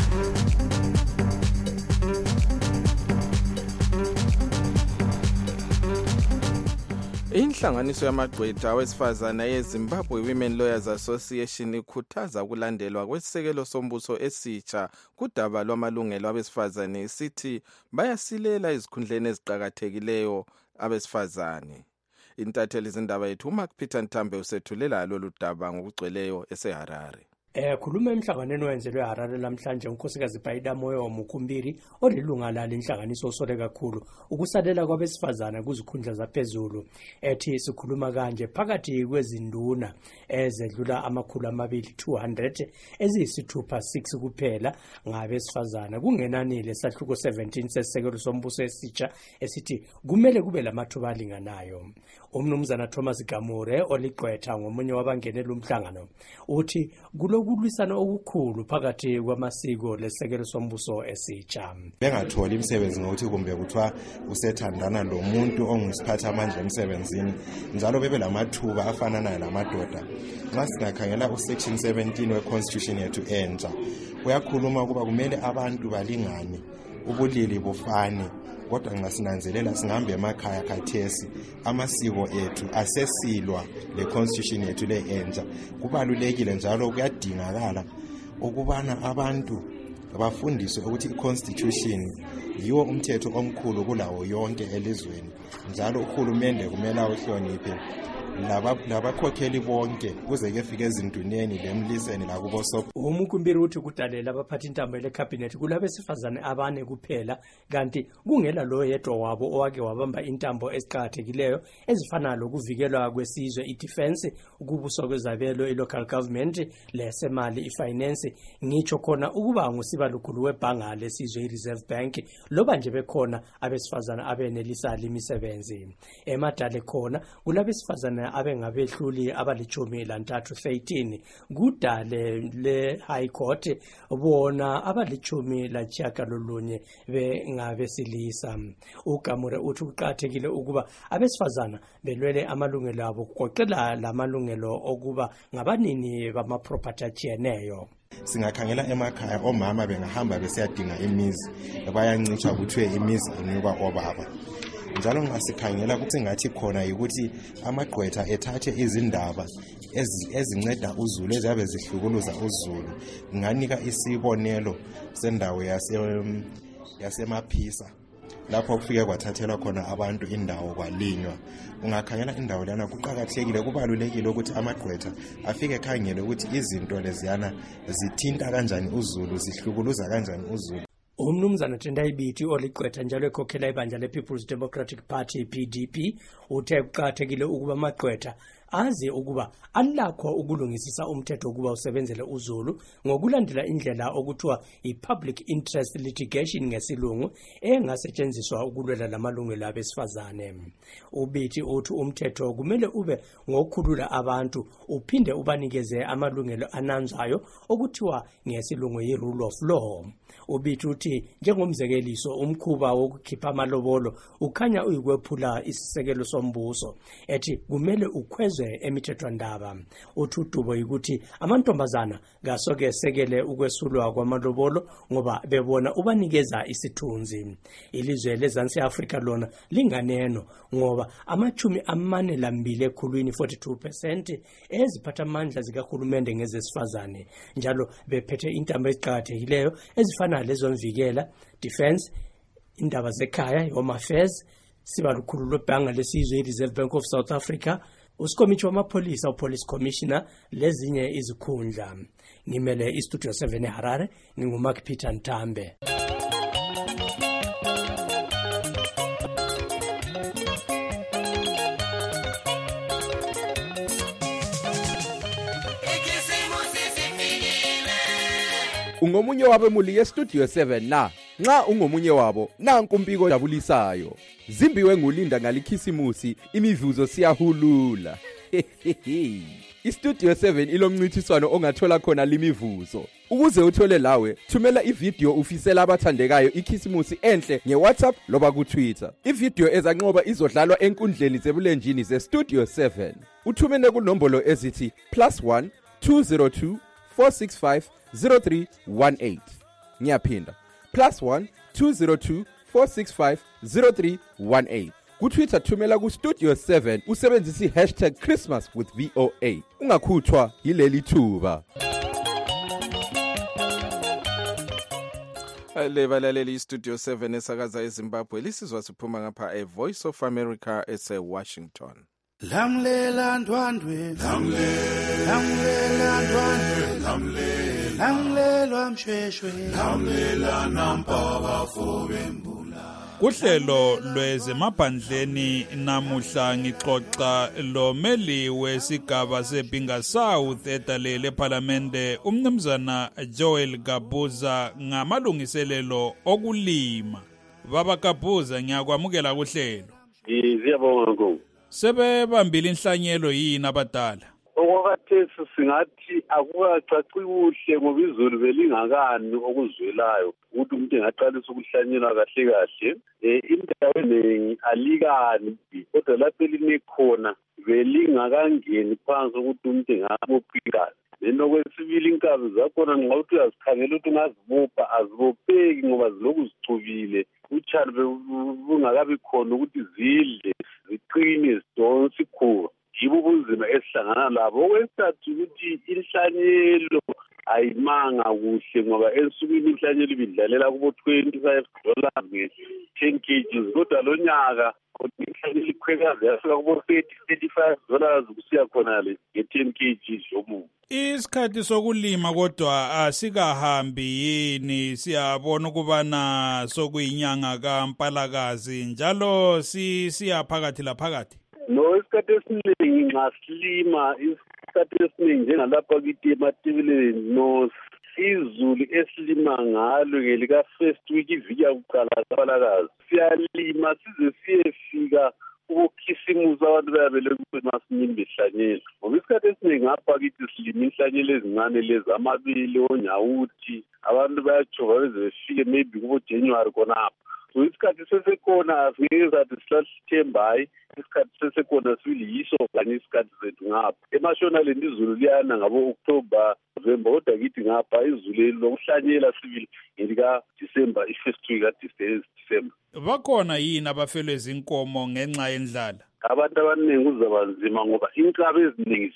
Inhlanganiso yamagqwetha awesifazana yeZimbabwe Women Lawyers Association ikhuthaza ukulandelwa kwesisekelo sombuso esitsha kudaba lwamalungelo abesifazane isithi bayasilela izikhundleni eziqhakathekileyo abesifazane. Intatheli zindaba yethu uMark Peter Ntambe usethulela lolu daba ngokugcweleyo eseHarare. Khuluma emhlanganweni owenzelwe eHarare lamhlanje unkosikazi Bhaida Moyo Mukumbiri olilunga lale inhlanganiso osole kakhulu ukusalela kwabesifazana kuzikhundla zaphezulu ethi sikhuluma kanje phakathi kwezinduna ezedlula amakhulu amabili 200 eziyisithupha 6 kuphela ngabesifazana kungenani lesahluko 17 sesisekelo sombuso esitsha esithi kumele kube lamathuba alinganayo. Umnumzana Thomas Gamure oligqwetha ngomunye wabangenela umhlangano uthi kulokulwisana okukhulu phakathi kwamasiko lesekelo sombuso esitsha. Bengatholi imisebenzi ngokuthi kumbe kuthiwa usethandana lomuntu onguisiphatha amandla emsebenzini njalo bebe lamathuba afananayo lamadoda. Nxa singakhangela usection 17 weconstitution yethu entsha uyakhuluma ukuba kumele abantu balingane ubulili bufane, kodwa nxa sinanzelela singahamba emakhaya khathesi amasiko ethu asesilwa le constitution yethu le entsha. Kubalulekile njalo kuyadingakala ukubana abantu bafundiswe ukuthi i-constitution yiwo umthetho omkhulu kulawo yonke elizweni, njalo uhulumende kumele awuhloniphe labakhokheli bonke kuze kefike ezinduneni lemliseni lakubosopo. Umukumbiri uthi kudalela abaphathi intambo lekhabhinethi kulabesifazane abane kuphela, kanti kungela lo yedwa wabo owake wabamba intambo eziqakathekileyo ezifana lokuvikelwa kwesizwe, i-defense, ukubuswa kwezabelo, i-local government, lesemali, i-finance, ngitsho khona ukuba ngusiba lukhulu webhanga lesizwe, i-Reserve Bank, loba nje bekhona abesifazane abenelisa limisebenzi. Emadale khona kulabesifazane abengabehluli abali-13 13 kudale le-High Court bona abali-19 bengabesilisa. uGamure uthi kuqakathekile ukuba abesifazana belwele amalungelo abo, kugoqela lamalungelo okuba ngabanini bamaproperty atshiyeneyo. Singakhangela emakhaya omama bengahamba besiyadinga imizi, bayancitsha kuthiwe imizi inikwa obaba. Njalo ngasikhangela ukuthi ngathi khona ukuthi amagqwetha ethathe izindaba ezinceda uzulu ezabe zihlukuluza uzulu. Nganika isibonelo sendawo yasemaphisa lapho kufike kwathathelwa khona abantu indawo kwalinywa. Ungakhangela indawo lana kuqakathekile, kubalulekile ukuthi amagqwetha afike ekhangele ukuthi izinto leziyana zithinta kanjani uzulu, zihlukuluza kanjani uzulu. Umnumzana Tendai Biti oligqwetha njalo ekhokhela ibandla le-People's Democratic Party PDP uthe kuqakathekile ukuba amagqwetha azi ukuba alakho ukulungisisa umthetho ukuba usebenzele uzulu ngokulandela indlela okuthiwa i-public interest litigation ngesilungu engasetshenziswa ukulwela lamalungelo abesifazane. uBiti uthi umthetho kumele ube ngokukhulula abantu uphinde ubanikeze amalungelo ananzayo okuthiwa ngesilungu yi-rule of law. uBiti uthi njengomzekeliso umkhuba wokukhipha amalobolo ukhanya uyikwephula isisekelo sombuso, ethi kumele ukhwezwe emithethwandaba. uthi udubo yikuthi amantombazana kasoke sekele ukwesulwa kwamalobolo ngoba bebona ubanikeza isithunzi. Ilizwe lezansi Afrika lona linganeno ngoba 42 ekhulwini 42% eziphatha amandla zikahulumende ngezesifazane, njalo bephethe intambo eziqakathekileyo ezifana lezomvikela, defense, indaba zekhaya, home affairs, siba lukhulu lwebhanga lesizwe, i-Reserve Bank of South Africa, uSikomithi wamapolisa, uPolice Commissioner, lezinye izikhundla. Ngimele iStudio 7 eHarare, nginguMark Peter Ntambe. Ungomunye wabemuli yeStudio 7 na nxa ungomunye wabo nanku umpiko ojabulisayo. Zimbiwe ngulinda ngalikhisimusi, imivuzo siyahulula. iStudio 7 ilomncintiswano ongathola khona limivuzo. Ukuze uthole lawe, thumela ivideo ufisela abathandekayo ikhisimusi enhle ngeWhatsApp loba kuTwitter. Ivideo ezanqoba izodlalwa enkundleni zebulenjini zeStudio 7. Uthumene kunombolo ezithi +1 202 465 0318. Ngiyaphinda +1 202 465 0318. KuTwitter thumela kuStudio 7 usebenzisa #ChristmasWithVOA. Ungakhuthwa yileli thuba. Lebalaleli iStudio 7 esakaza eZimbabwe, lisizwa siphuma ngapha eVoice of America eseWashington. Lamlela ndwandwe, lamlela ndwandwe, lamlelwa mshweshwe, lamlela nampaba fobembula. Kuhlelo lwezemaphandleni namuhla ngixoxa lomeli wesigaba seBinga South eDalele eParliamente umnumzana Joel Gabuza ngamalungiselelo okulima. Baba Gabuza, ngiyakwamukela kuhlelo. Siyabonga Nkosi. Sebebambile inhlanyelo yini abadala? Okwakhathesi singathi akukacaci kuhle ngoba izulu belingakani okuzwelayo ukuthi umuntu engaqalisa ukuhlanyela kahle kahle. Indawo eningi alikani kodwa lapho eline khona belingakangeni phansi ukuthi umuntu engabophikazi. nenokwesibili inkabi zakhona nxa uthi uyazikhangela ukuthi ungazibopha azibopheki ngoba zilokhu zicubile utshani bungakabi khona ukuthi zidle ziqine zidonse ikhula. Yibo ubunzima esihlangana labo. Okwesithathu ukuthi inhlanyelo ayimanga kuhle ngoba ensukwini inhlanyelo ibidlalela kubo $25 nge-10 kg kodwa lo nyaka inhlanyelo ikhwekazi yafika kubo $35 kusiya khonale nge-10 kg zomuntu. Isikhathi sokulima kodwa asikahambi yini? Siyabona ukubana sokuyinyanga kaMpalakazi njalo siya phakathi laphakathi. No, isikhathi esiningi nxa silima isikhathi esiningi njengalapha kithi ematebeleni no izulu esilima ngalo ngelika first week iviki yakuqala kaMpalakazi siyalima size siyefika ukukhisimusa abantu bayabele ukuthi masinini behlanyela ngoba isikhathi esiningi ngapha kithi silima inhlanyelo ezincane lezi amabili onyawuthi abantu bayajova beze befike maybe kubo January khonapho. So isikhathi sesekhona asingeke sathi silahlithemba hayi isikhathi sesekhona sibili yiso kanye isikhathi zethu ngapha emashonaleni izulu liyana ngabo October November kodwa kithi ngapha izulu lokuhlanyela sibili ngelika December i-first week ka-December. Bakhona yini abafelwe zinkomo ngenxa yendlala? Abantu abaningi kuzaba nzima ngoba inkabi eziningi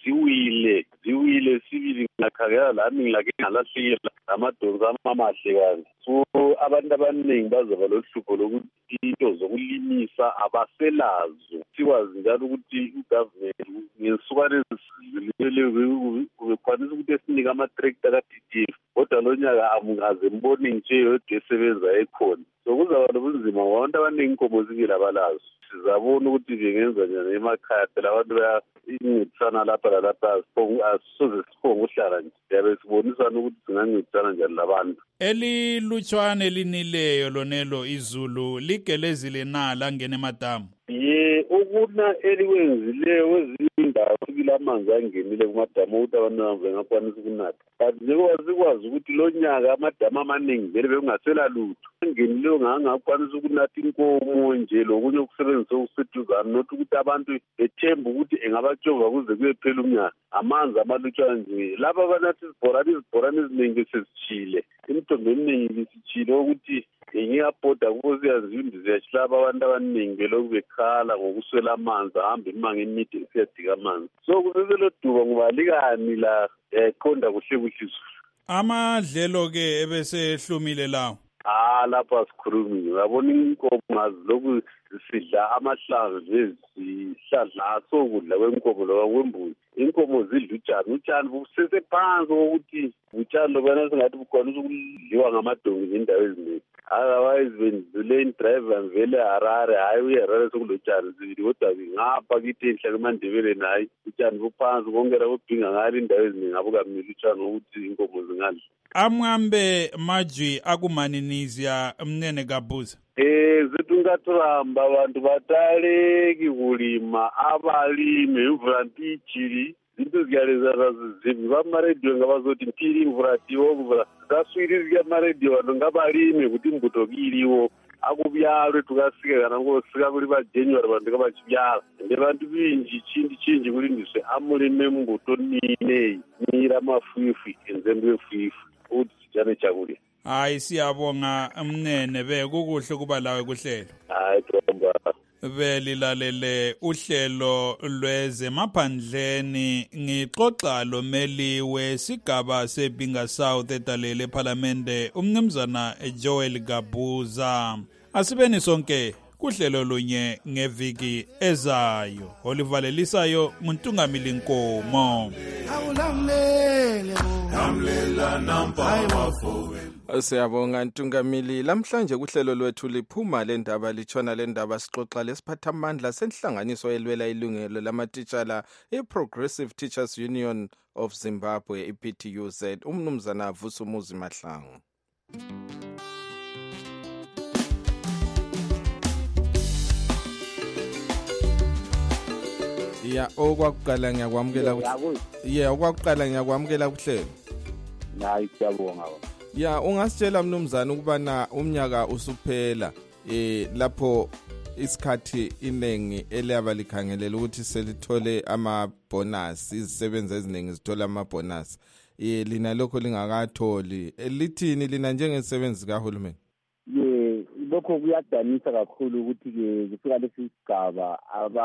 ziwile sibili ngakhangela lami ngilake ngalahlekela amadonza amahle kazi. So abantu abaningi bazaba lohlupho lokuthi into zokulimisa abaselazo. Sikwazi njalo ukuthi ugovernment ngesukane ezilele ubekwanisa ukuthi esinika ama-tractor ka-DDF kodwa lo nyaka amungaze mbone nje yodwa esebenza ekhona. So kuzaba nobunzima abantu abaningi inkomo zingela abalazo. Sizabona ukuthi bengenza njani emakhaya phela abantu bayancedisana lapha lalapha asisoze siphonge uhlala nje siyabe sibonisana ukuthi singancedisana njani labantu. Elilutshwane elinileyo lonelo izulu ligelezile na langena emadamu? Ukuna elikwenzileyo kwezinye indawo sibili amanzi angenile kumadamu ukuthi abantu bengakwanisa ukunatha. But njengoba sikwazi ukuthi lo nyaka amadamu amaningi vele bekungasela lutho angenileyo ngangakwanisa ukunatha inkomo nje lokunye ukusebenzisa okuseduzane nothi ukuthi abantu bethemba ukuthi engabajova kuze kuyephela umnyaka amanzi amalutshwane nje lapha banathi izibhorane eziningi sezitshile imithombo eminingi bisitshile ukuthi ngiyabhoda kubo siyaziwindi ziyatshilaba abantu abaningi belokhu bekhala ngokuswela amanzi ahambe imango emide siyadika amanzi so kuseseloduba ngoba likani la qonda kuhle izulu. Amadlelo-ke ebesehlumile lawo? Lapho asikhulumi uyabona inkomo ngazilokhu sidla amahlamvu ezihlahla asokudla kwenkomo loba kwembuzi inkomo zidla utshani busesephansi kokuthi utshani lobana singathi bukwanisa ukudliwa ngamadongi zindawo eziningi. Otherwise benzile driver vele Harare hayi uyeharare sokulotshani zibili kodwa ngapha kithi enhla kwemandebeleni hayi utshani buphansi konke la kubhinga ngalo indawo eziningi abukamile utshani ukuthi inkomo zingadli. Amwambe majwi akumaninizya mnene kabuza. Zethu ngathuramba abantu bataleki kulima abalime imvula ntijili zinto ziyalezana zizibi bamaredio ngabazoti mpiri imvula tiwo mvula zaswiri ziyamaredio vanhu ngabalime kuti mbuto kiliwo akubyalwe tukasike kana ngosika kuli ba January vanhu ngavachibyala ende vantu vinji chinji kulindiswe amulime mbuto ninei mira mafifi enzembe fifi uthi sijane chakulya. Hayi siyabonga mnene bekukuhle kuba lawe kuhlelo. Hayi Thomba. Belilalele uhlelo lwezemaphandleni ngixoxa lomeli wesigaba seBinga South edalele eParliamente umnumzana Joel Gabuza. Asibeni sonke kuhlelo lunye ngeviki ezayo. Olivalelisayo Muntungamili Nkomo. Siyabonga Ntungamili. Lamhlanje kuhlelo lwethu liphuma lendaba litshona lendaba sixoxa lesiphathamandla senhlanganiso elwela ilungelo lamatitshala iProgressive Teachers Union of Zimbabwe iPTUZ umnumzana Vusumuzi Mahlangu. Okwakuqala ngiyakwamukela ukuthi okwakuqala ngiyakwamukela kuhlelo. Hayi siyabonga. Ungasitshela mnumzana ukubana umnyaka usuphela lapho isikhathi iningi eliyaba likhangelela ukuthi selithole amabonus, izisebenzi eziningi zithola amabonus. Lina lokho lingakatholi. Lithini lina njengesisebenzi kahulumeni? Lokho kuyadanisa kakhulu ukuthi-ke kufika lesi sigaba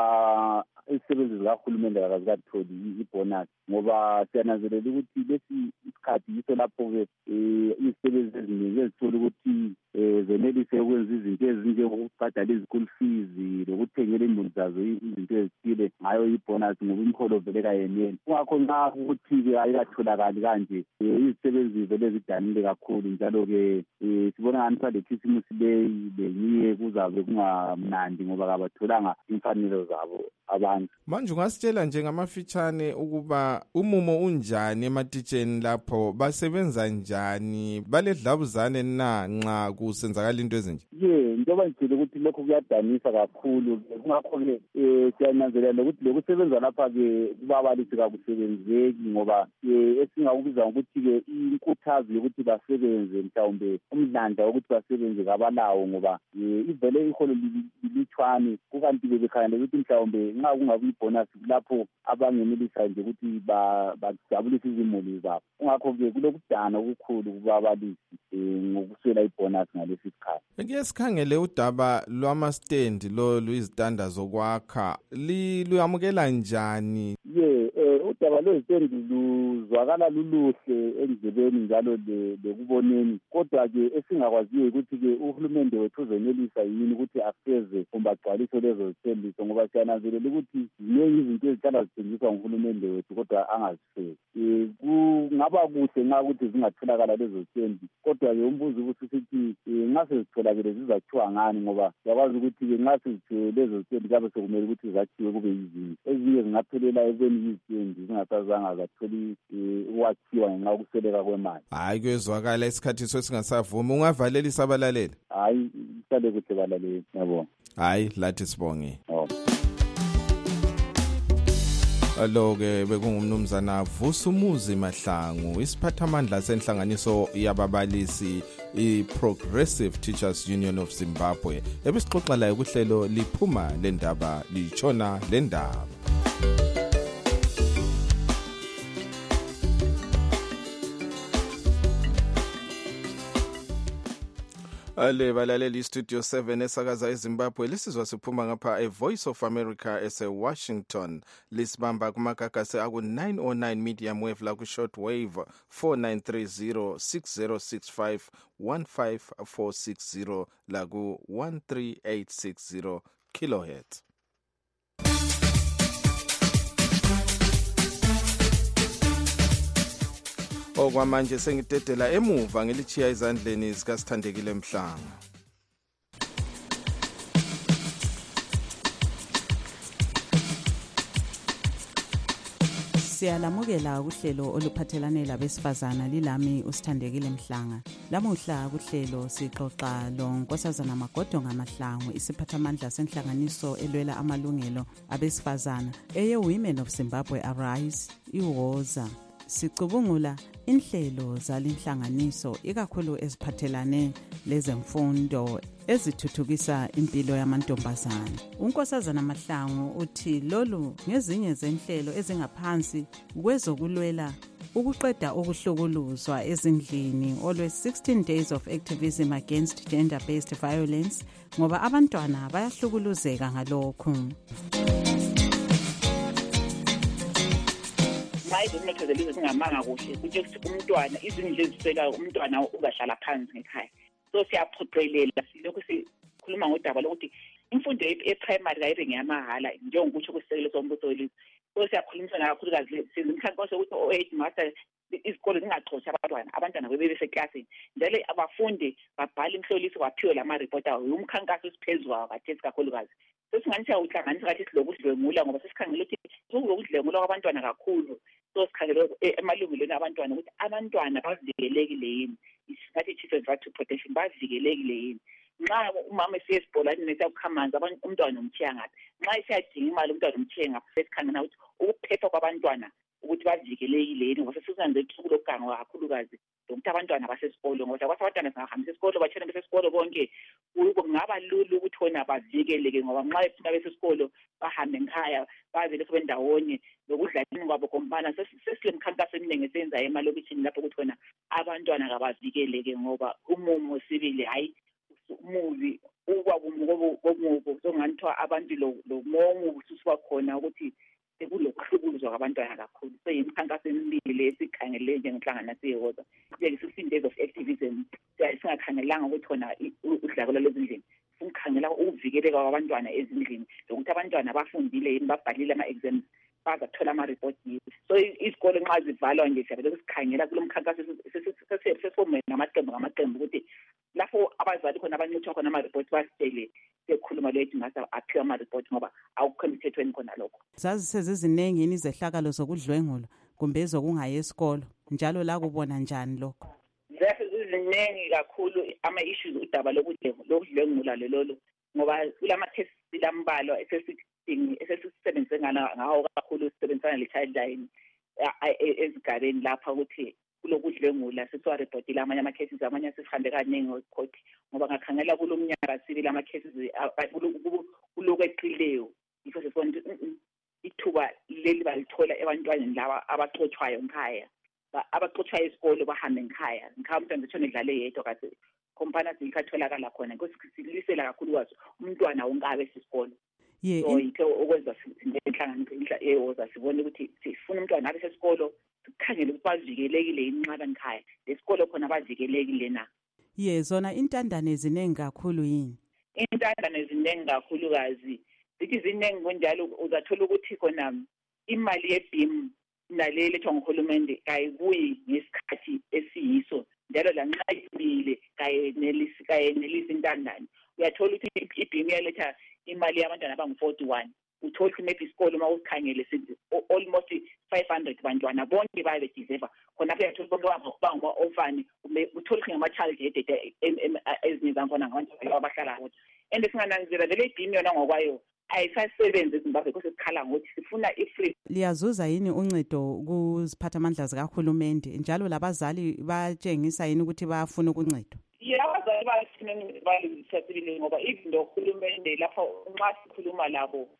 izisebenzi zikahulumende akazikatholi ibonus, ngoba siyananzelela ukuthi lesi isikhathi yiso lapho-ke izisebenzi eziningi ezithola ukuthi zenelise ukwenza izinto ezinjengokubhadala izikulu fees lokuthengela imuli zazo izinto ezithile ngayo ibonus, ngoba imiholo vele kayeneli. Kungakho nxa ukuthi-ke ayikatholakali kanje izisebenzi vele zidanile kakhulu, njalo-ke sibona ngani sale khisimusi leyi lenyiye kuzabe kungamnandi ngoba kabatholanga imfanelo zabo abantu. Manje ungasitshela nje ngamafitshane ukuba umumo unjani ematitsheni lapho, basebenza njani, baledlabuzane na nxa kusenzakala into ezinje? Njengoba ngitshile ukuthi lokho kuyadanisa kakhulu, kungakho-ke siyananzelela ukuthi lokusebenza lapha-ke kubabalisi kakusebenzeki, ngoba esingakubiza ngokuthi-ke inkuthazo yokuthi basebenze, mhlawumbe umdlandla wokuthi basebenze kabalawo, ngoba ivele iholo lilutshwane, kukanti-ke bekhangelela ukuthi mhlawumbe nxa kungabi ibonus lapho abangenelisa nje ukuthi bajabulise izimuli zabo. Kungakho-ke kulokudana okukhulu kubabalisi ngokuswela ibonus ngalesi sikhathi. Ke sikhangele udaba lwamastendi luyizitanda zokwakha, luyamukela njani? Udaba lwezitendi luzwakala luluhle endlebeni njalo lekuboneni, kodwa-ke esingakwaziyo ukuthi-ke uhulumende wethu uzenelisa yini ukuthi afeze kumbe agcwalise lezo zitendiso, ngoba siyananzelela ukuthi ziningi izinto ezihlala zithengiswa nguhulumende wethu kodwa angazifezi. Kungaba kuhle nxa ukuthi zingatholakala lezo zitendi, kodwa-ke umbuzo ukuthi sithi nxa sezitholakele zizakhiwa ngani, ngoba siyakwazi ukuthi-ke nxa sezithiwe lezo zitendi kuyabe sekumele ukuthi zakhiwe kube yizinto ezinye zingaphelela ekweni yizitendi zingasazanga zatholi ukwakhiwa ngenxa yokusweleka kwemali. Hayi, kuyezwakala isikhathi singasavumi. Ungavalelisa abalaleli? Hayi, isale kuhle balaleli, yabona. Hayi, lathi sibonge. Alo-ke bekungumnumzana Vusumuzi Mahlangu, isiphathamandla senhlanganiso yababalisi i-Progressive Teachers Union of Zimbabwe. Ebesixoxa layo kuhlelo liphuma lendaba litshona lendaba. Ale balaleli Studio 7 esakaza eZimbabwe, lisizwa siphuma ngapha eVoice of America ese-Washington. Lisibamba kumakagase aku-909 medium wave la ku-shortwave 4930 6065 15460 la ku-13860 kilohertz. Okwamanje sengidedela emuva ngelichiya izandleni zikaSithandekile Mhlanga. Siyalamukela kuhlelo oluphathelane labesifazana, lilami uSithandekile Mhlanga. Lamuhla kuhlelo sixoxa loNkosazana Magodo Mahlangu, isiphathamandla senhlanganiso elwela amalungelo abesifazana eye-Women of Zimbabwe Arise, iWOZA. Sicubungula inhlelo zalinhlanganiso ikakhulu eziphathelane lezemfundo ezithuthukisa impilo yamantombazana. uNkosazana Mahlangu uthi lolu ngezinye zenhlelo ezingaphansi kwezokulwela ukuqeda ukuhlukuluzwa ezindlini olwe-16 days of activism against gender-based violence, ngoba abantwana bayahlukuluzeka ngalokhu. Izinotho zelizwe zingamanga kuhle kuje ukuthi umntwana izindlu eziswela umntwana ungahlala phansi ngekhaya. So siyaphoqelela silokhu sikhuluma ngodaba lokuthi imfundo e-primary kayibe ngeyamahala njengokutsho kusisekelo sombuso welizwe. So siyakhulumisana kakhulukazi sizimkhankaso ukuthi o-8 master izikole zingaxoshi abantwana bebe beseklasini, njalo abafundi babhala imhloliso baphiwe lama-report awo. Umkhankaso siphezulu kathesi kakhulukazi. Sesinganisha uhlanganisa kathi silokudlwengula, ngoba sesikhangela ukuthi sokulokudlwengula kwabantwana kakhulu. So sikhangela emalungelweni abantwana ukuthi abantwana bavikelekile yini, singathi children's right to protection bavikelekile yini. Nxa umama esiye esibholani nesiyakukhamanza umntwana umthiya ngaphi, nxa esiyadinga imali umntwana umthiye ngaphi, sesikhangela ukuthi ukuphepha kwabantwana ukuthi bavikelekile yini, ngoba sesinanze ukuthi kuloganga kakhulukazi ukuthi abantwana basesikolo ngoba kwathi abantwana singahambisa esikolo batshena besesikolo bonke kungaba lula ukuthi khona bavikeleke ngoba nxa bephuma besesikolo bahambe nkhaya bavele sebendawonye lokudlaleni kwabo kompana sesilemkhankaso eminingi esenza emalokishini lapho ukuthi khona abantwana kabavikeleke ngoba umumo sibili hayi umubi komubo songanithiwa abantu lo momo ususiwa khona ukuthi sekulokuhlukuluzwa kwabantwana kakhulu so yimikhankaso emibili esikhangele njengenhlangano siyehoza kuyeke 15 days of activism singakhangelanga ukuthi khona udlakela lezindlini singakhangela ukuvikeleka kwabantwana ezindlini lokuthi abantwana bafundile yini babhalile ama-exams bazathola ama-report yini so izikole nxa zivalwa nje siyabe sikhangela kulo mkhankaso sesifomele ngamaqembu ukuthi lapho abazali khona abancithwa khona ama-report basitshele sekhuluma lethu ngase aphiwa ama-report ngoba awukho emthethweni khona lokho. Zazi seziziningi yini izehlakalo zokudlwengula kumbe ezokungayi esikolo njalo la kubona njani lokho? Ziningi kakhulu ama-issues udaba lokudlwengula lolo ngoba kulama-test lambalwa esesisebenzise ngawo kakhulu sisebenzisana le-childline ezigabeni lapha ukuthi kulokudlwengula sesiwarepotile amanye ama-cases amanye sesihambe kaningi e-court ngoba ngakhangela kulo mnyaka sibili ama-cases kuloku eqileyo yikho sesibona ukuthi ithuba leli balithola ebantwaneni laba abaxotshwayo nkhaya abaxotshwayo esikolo bahambe nkhaya umntwana etshona edlale yedwa kade kompana zikatholakala khona silisela kakhulu kwazo umntwana wonke abe sesikolo so yikho okwenza inhlanganiso eyoza sibone ukuthi sifuna umntwana abe sesikolo sikhangele ukuthi bavikelekile inqaba nkhaya lesikolo khona bavikelekile na zona intandane ziningi kakhulu yini intandane ziningi kakhulukazi zithi ziningi kunjalo uzathola ukuthi khona imali ye-BIM nale lethwa nguhulumende kayibuyi ngesikhathi esiyiso njalo lanxa ibile kayenelisi intandane uyathola ukuthi i-BIM yaletha imali yabantwana abangu-41 uthola ukuthi maybe isikolo uma usikhangele almost 500 bantwana bonke babe deserve khona phela uthola bonke banguma-orphan uthola ukuthi ngama-child headed ezinye zakhona ngabantwana abahlala kuthi and singananzela vele i-BIM yona ngokwayo ayisasebenzi eZimbabwe kuse sikhala ngokuthi sifuna i-free. Liyazuza yini uncedo kuziphathamandla zikahulumende njalo labazali batshengisa yini ukuthi bayafuna ukuncedwa? Abazali bayasibili ngoba izinto uhulumende lapho nxa sikhuluma labo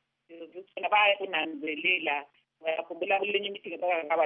bayakunanzelela ngiyakhumbula kulenye meeting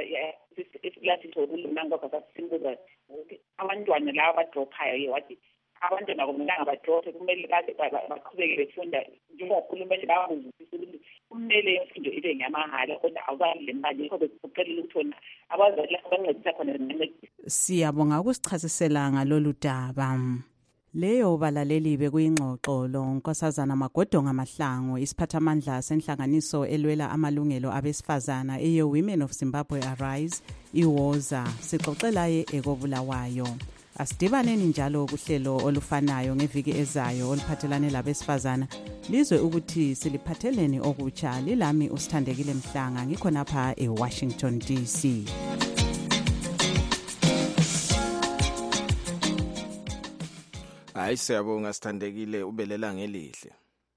esilathi thokulunanga kwasasimbuza abantwana laba badrophayo wathi abantwana kumele badrophe kumele baqhubeke befunda njengohulumende bayakuzwisisa ukuthi kumele imfundo ibe ngamahala kodwa awubali le mali yikho bekuqelela ukuthona abazali abancedisa khona nencedisa. Siyabonga ukusichasisela ngalolu daba. Leyo balaleli bekuyingxoxo lo Nkosazana Magodonga Mahlangu isiphathamandla senhlanganiso elwela amalungelo abesifazana eyo Women of Zimbabwe Arise iwoza sixoxelaye ekobulawayo. Asidibaneni njalo kuhlelo olufanayo ngeviki ezayo oluphathelane labesifazana lizwe ukuthi siliphatheleni okutsha lilami usithandekile Mhlanga ngikhonapha eWashington DC. Hayi siyabonga sithandekile ubelela ngelihle.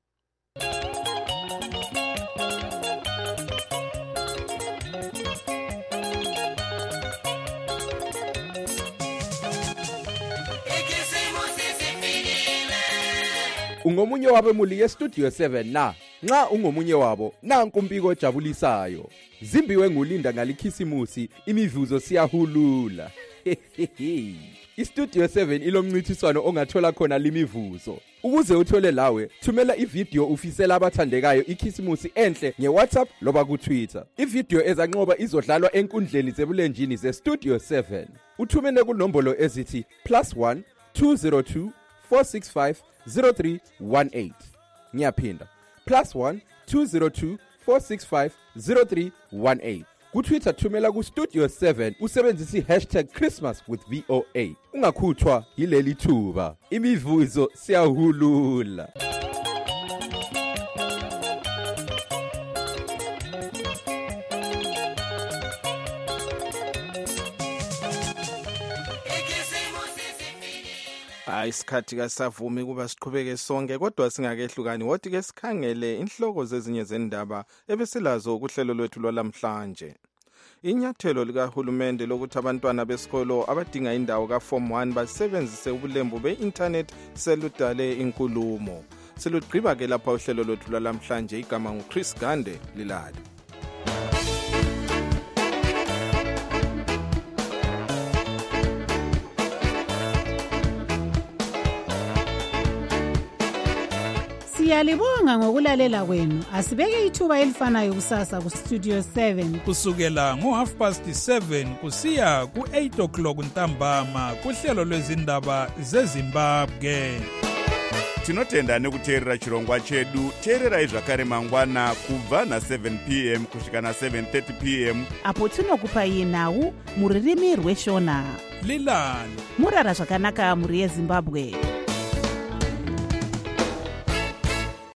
Ungomunye wabemuli ye-Studio 7 na nxa ungomunye wabo nanku umbiko ojabulisayo zimbiwe ngulinda ngalikhisimusi imivuzo siyahulula. I-Studio 7 ilomncithiswano ongathola khona limivuzo. Ukuze uthole lawe, thumela ivideo ufisela abathandekayo ikhisimusi enhle nge-WhatsApp loba ku-Twitter. Ivideo ezanqoba izodlalwa enkundleni zebulenjini ze-Studio 7. Uthumele kunombolo ezithi +1 202 465 0318. Ngiyaphinda +1 202 465 0318. Ku-Twitter thumela ku-Studio 7 usebenzisa #ChristmasWithVOA. Ungakhuthwa yileli thuba. Imivuzo siyahulula. Isikhathi kasavumi kuba siqhubeke sonke kodwa singakehlukani wothi ke sikhangele inhloko zezinye zendaba ebesilazo kuhlelo lwethu lwalamhlanje. inyathelo likahulumende lokuthi abantwana besikolo abadinga indawo ka-form 1 basebenzise ubulembu be-internet seludale inkulumo. Silugqiba-ke lapha uhlelo lwethu lwalamhlanje. Igama nguChris Gande Lilali. Siyalibonga ngokulalela kwenu. Asibeke ithuba elifanayo kusasa kuStudio 7 kusukela ngo7:30 kusiya ku8 o'clock ntambama kuhlelo lwezindaba zeZimbabwe. Tinotenda nekuteerera chirongwa chedu. Teererai zvakare mangwana kubva na7 p.m. kusvika na7:30 p.m. apo tinokupai nhau muririmi rweshona. Lilali murara zvakanaka muri yeZimbabwe.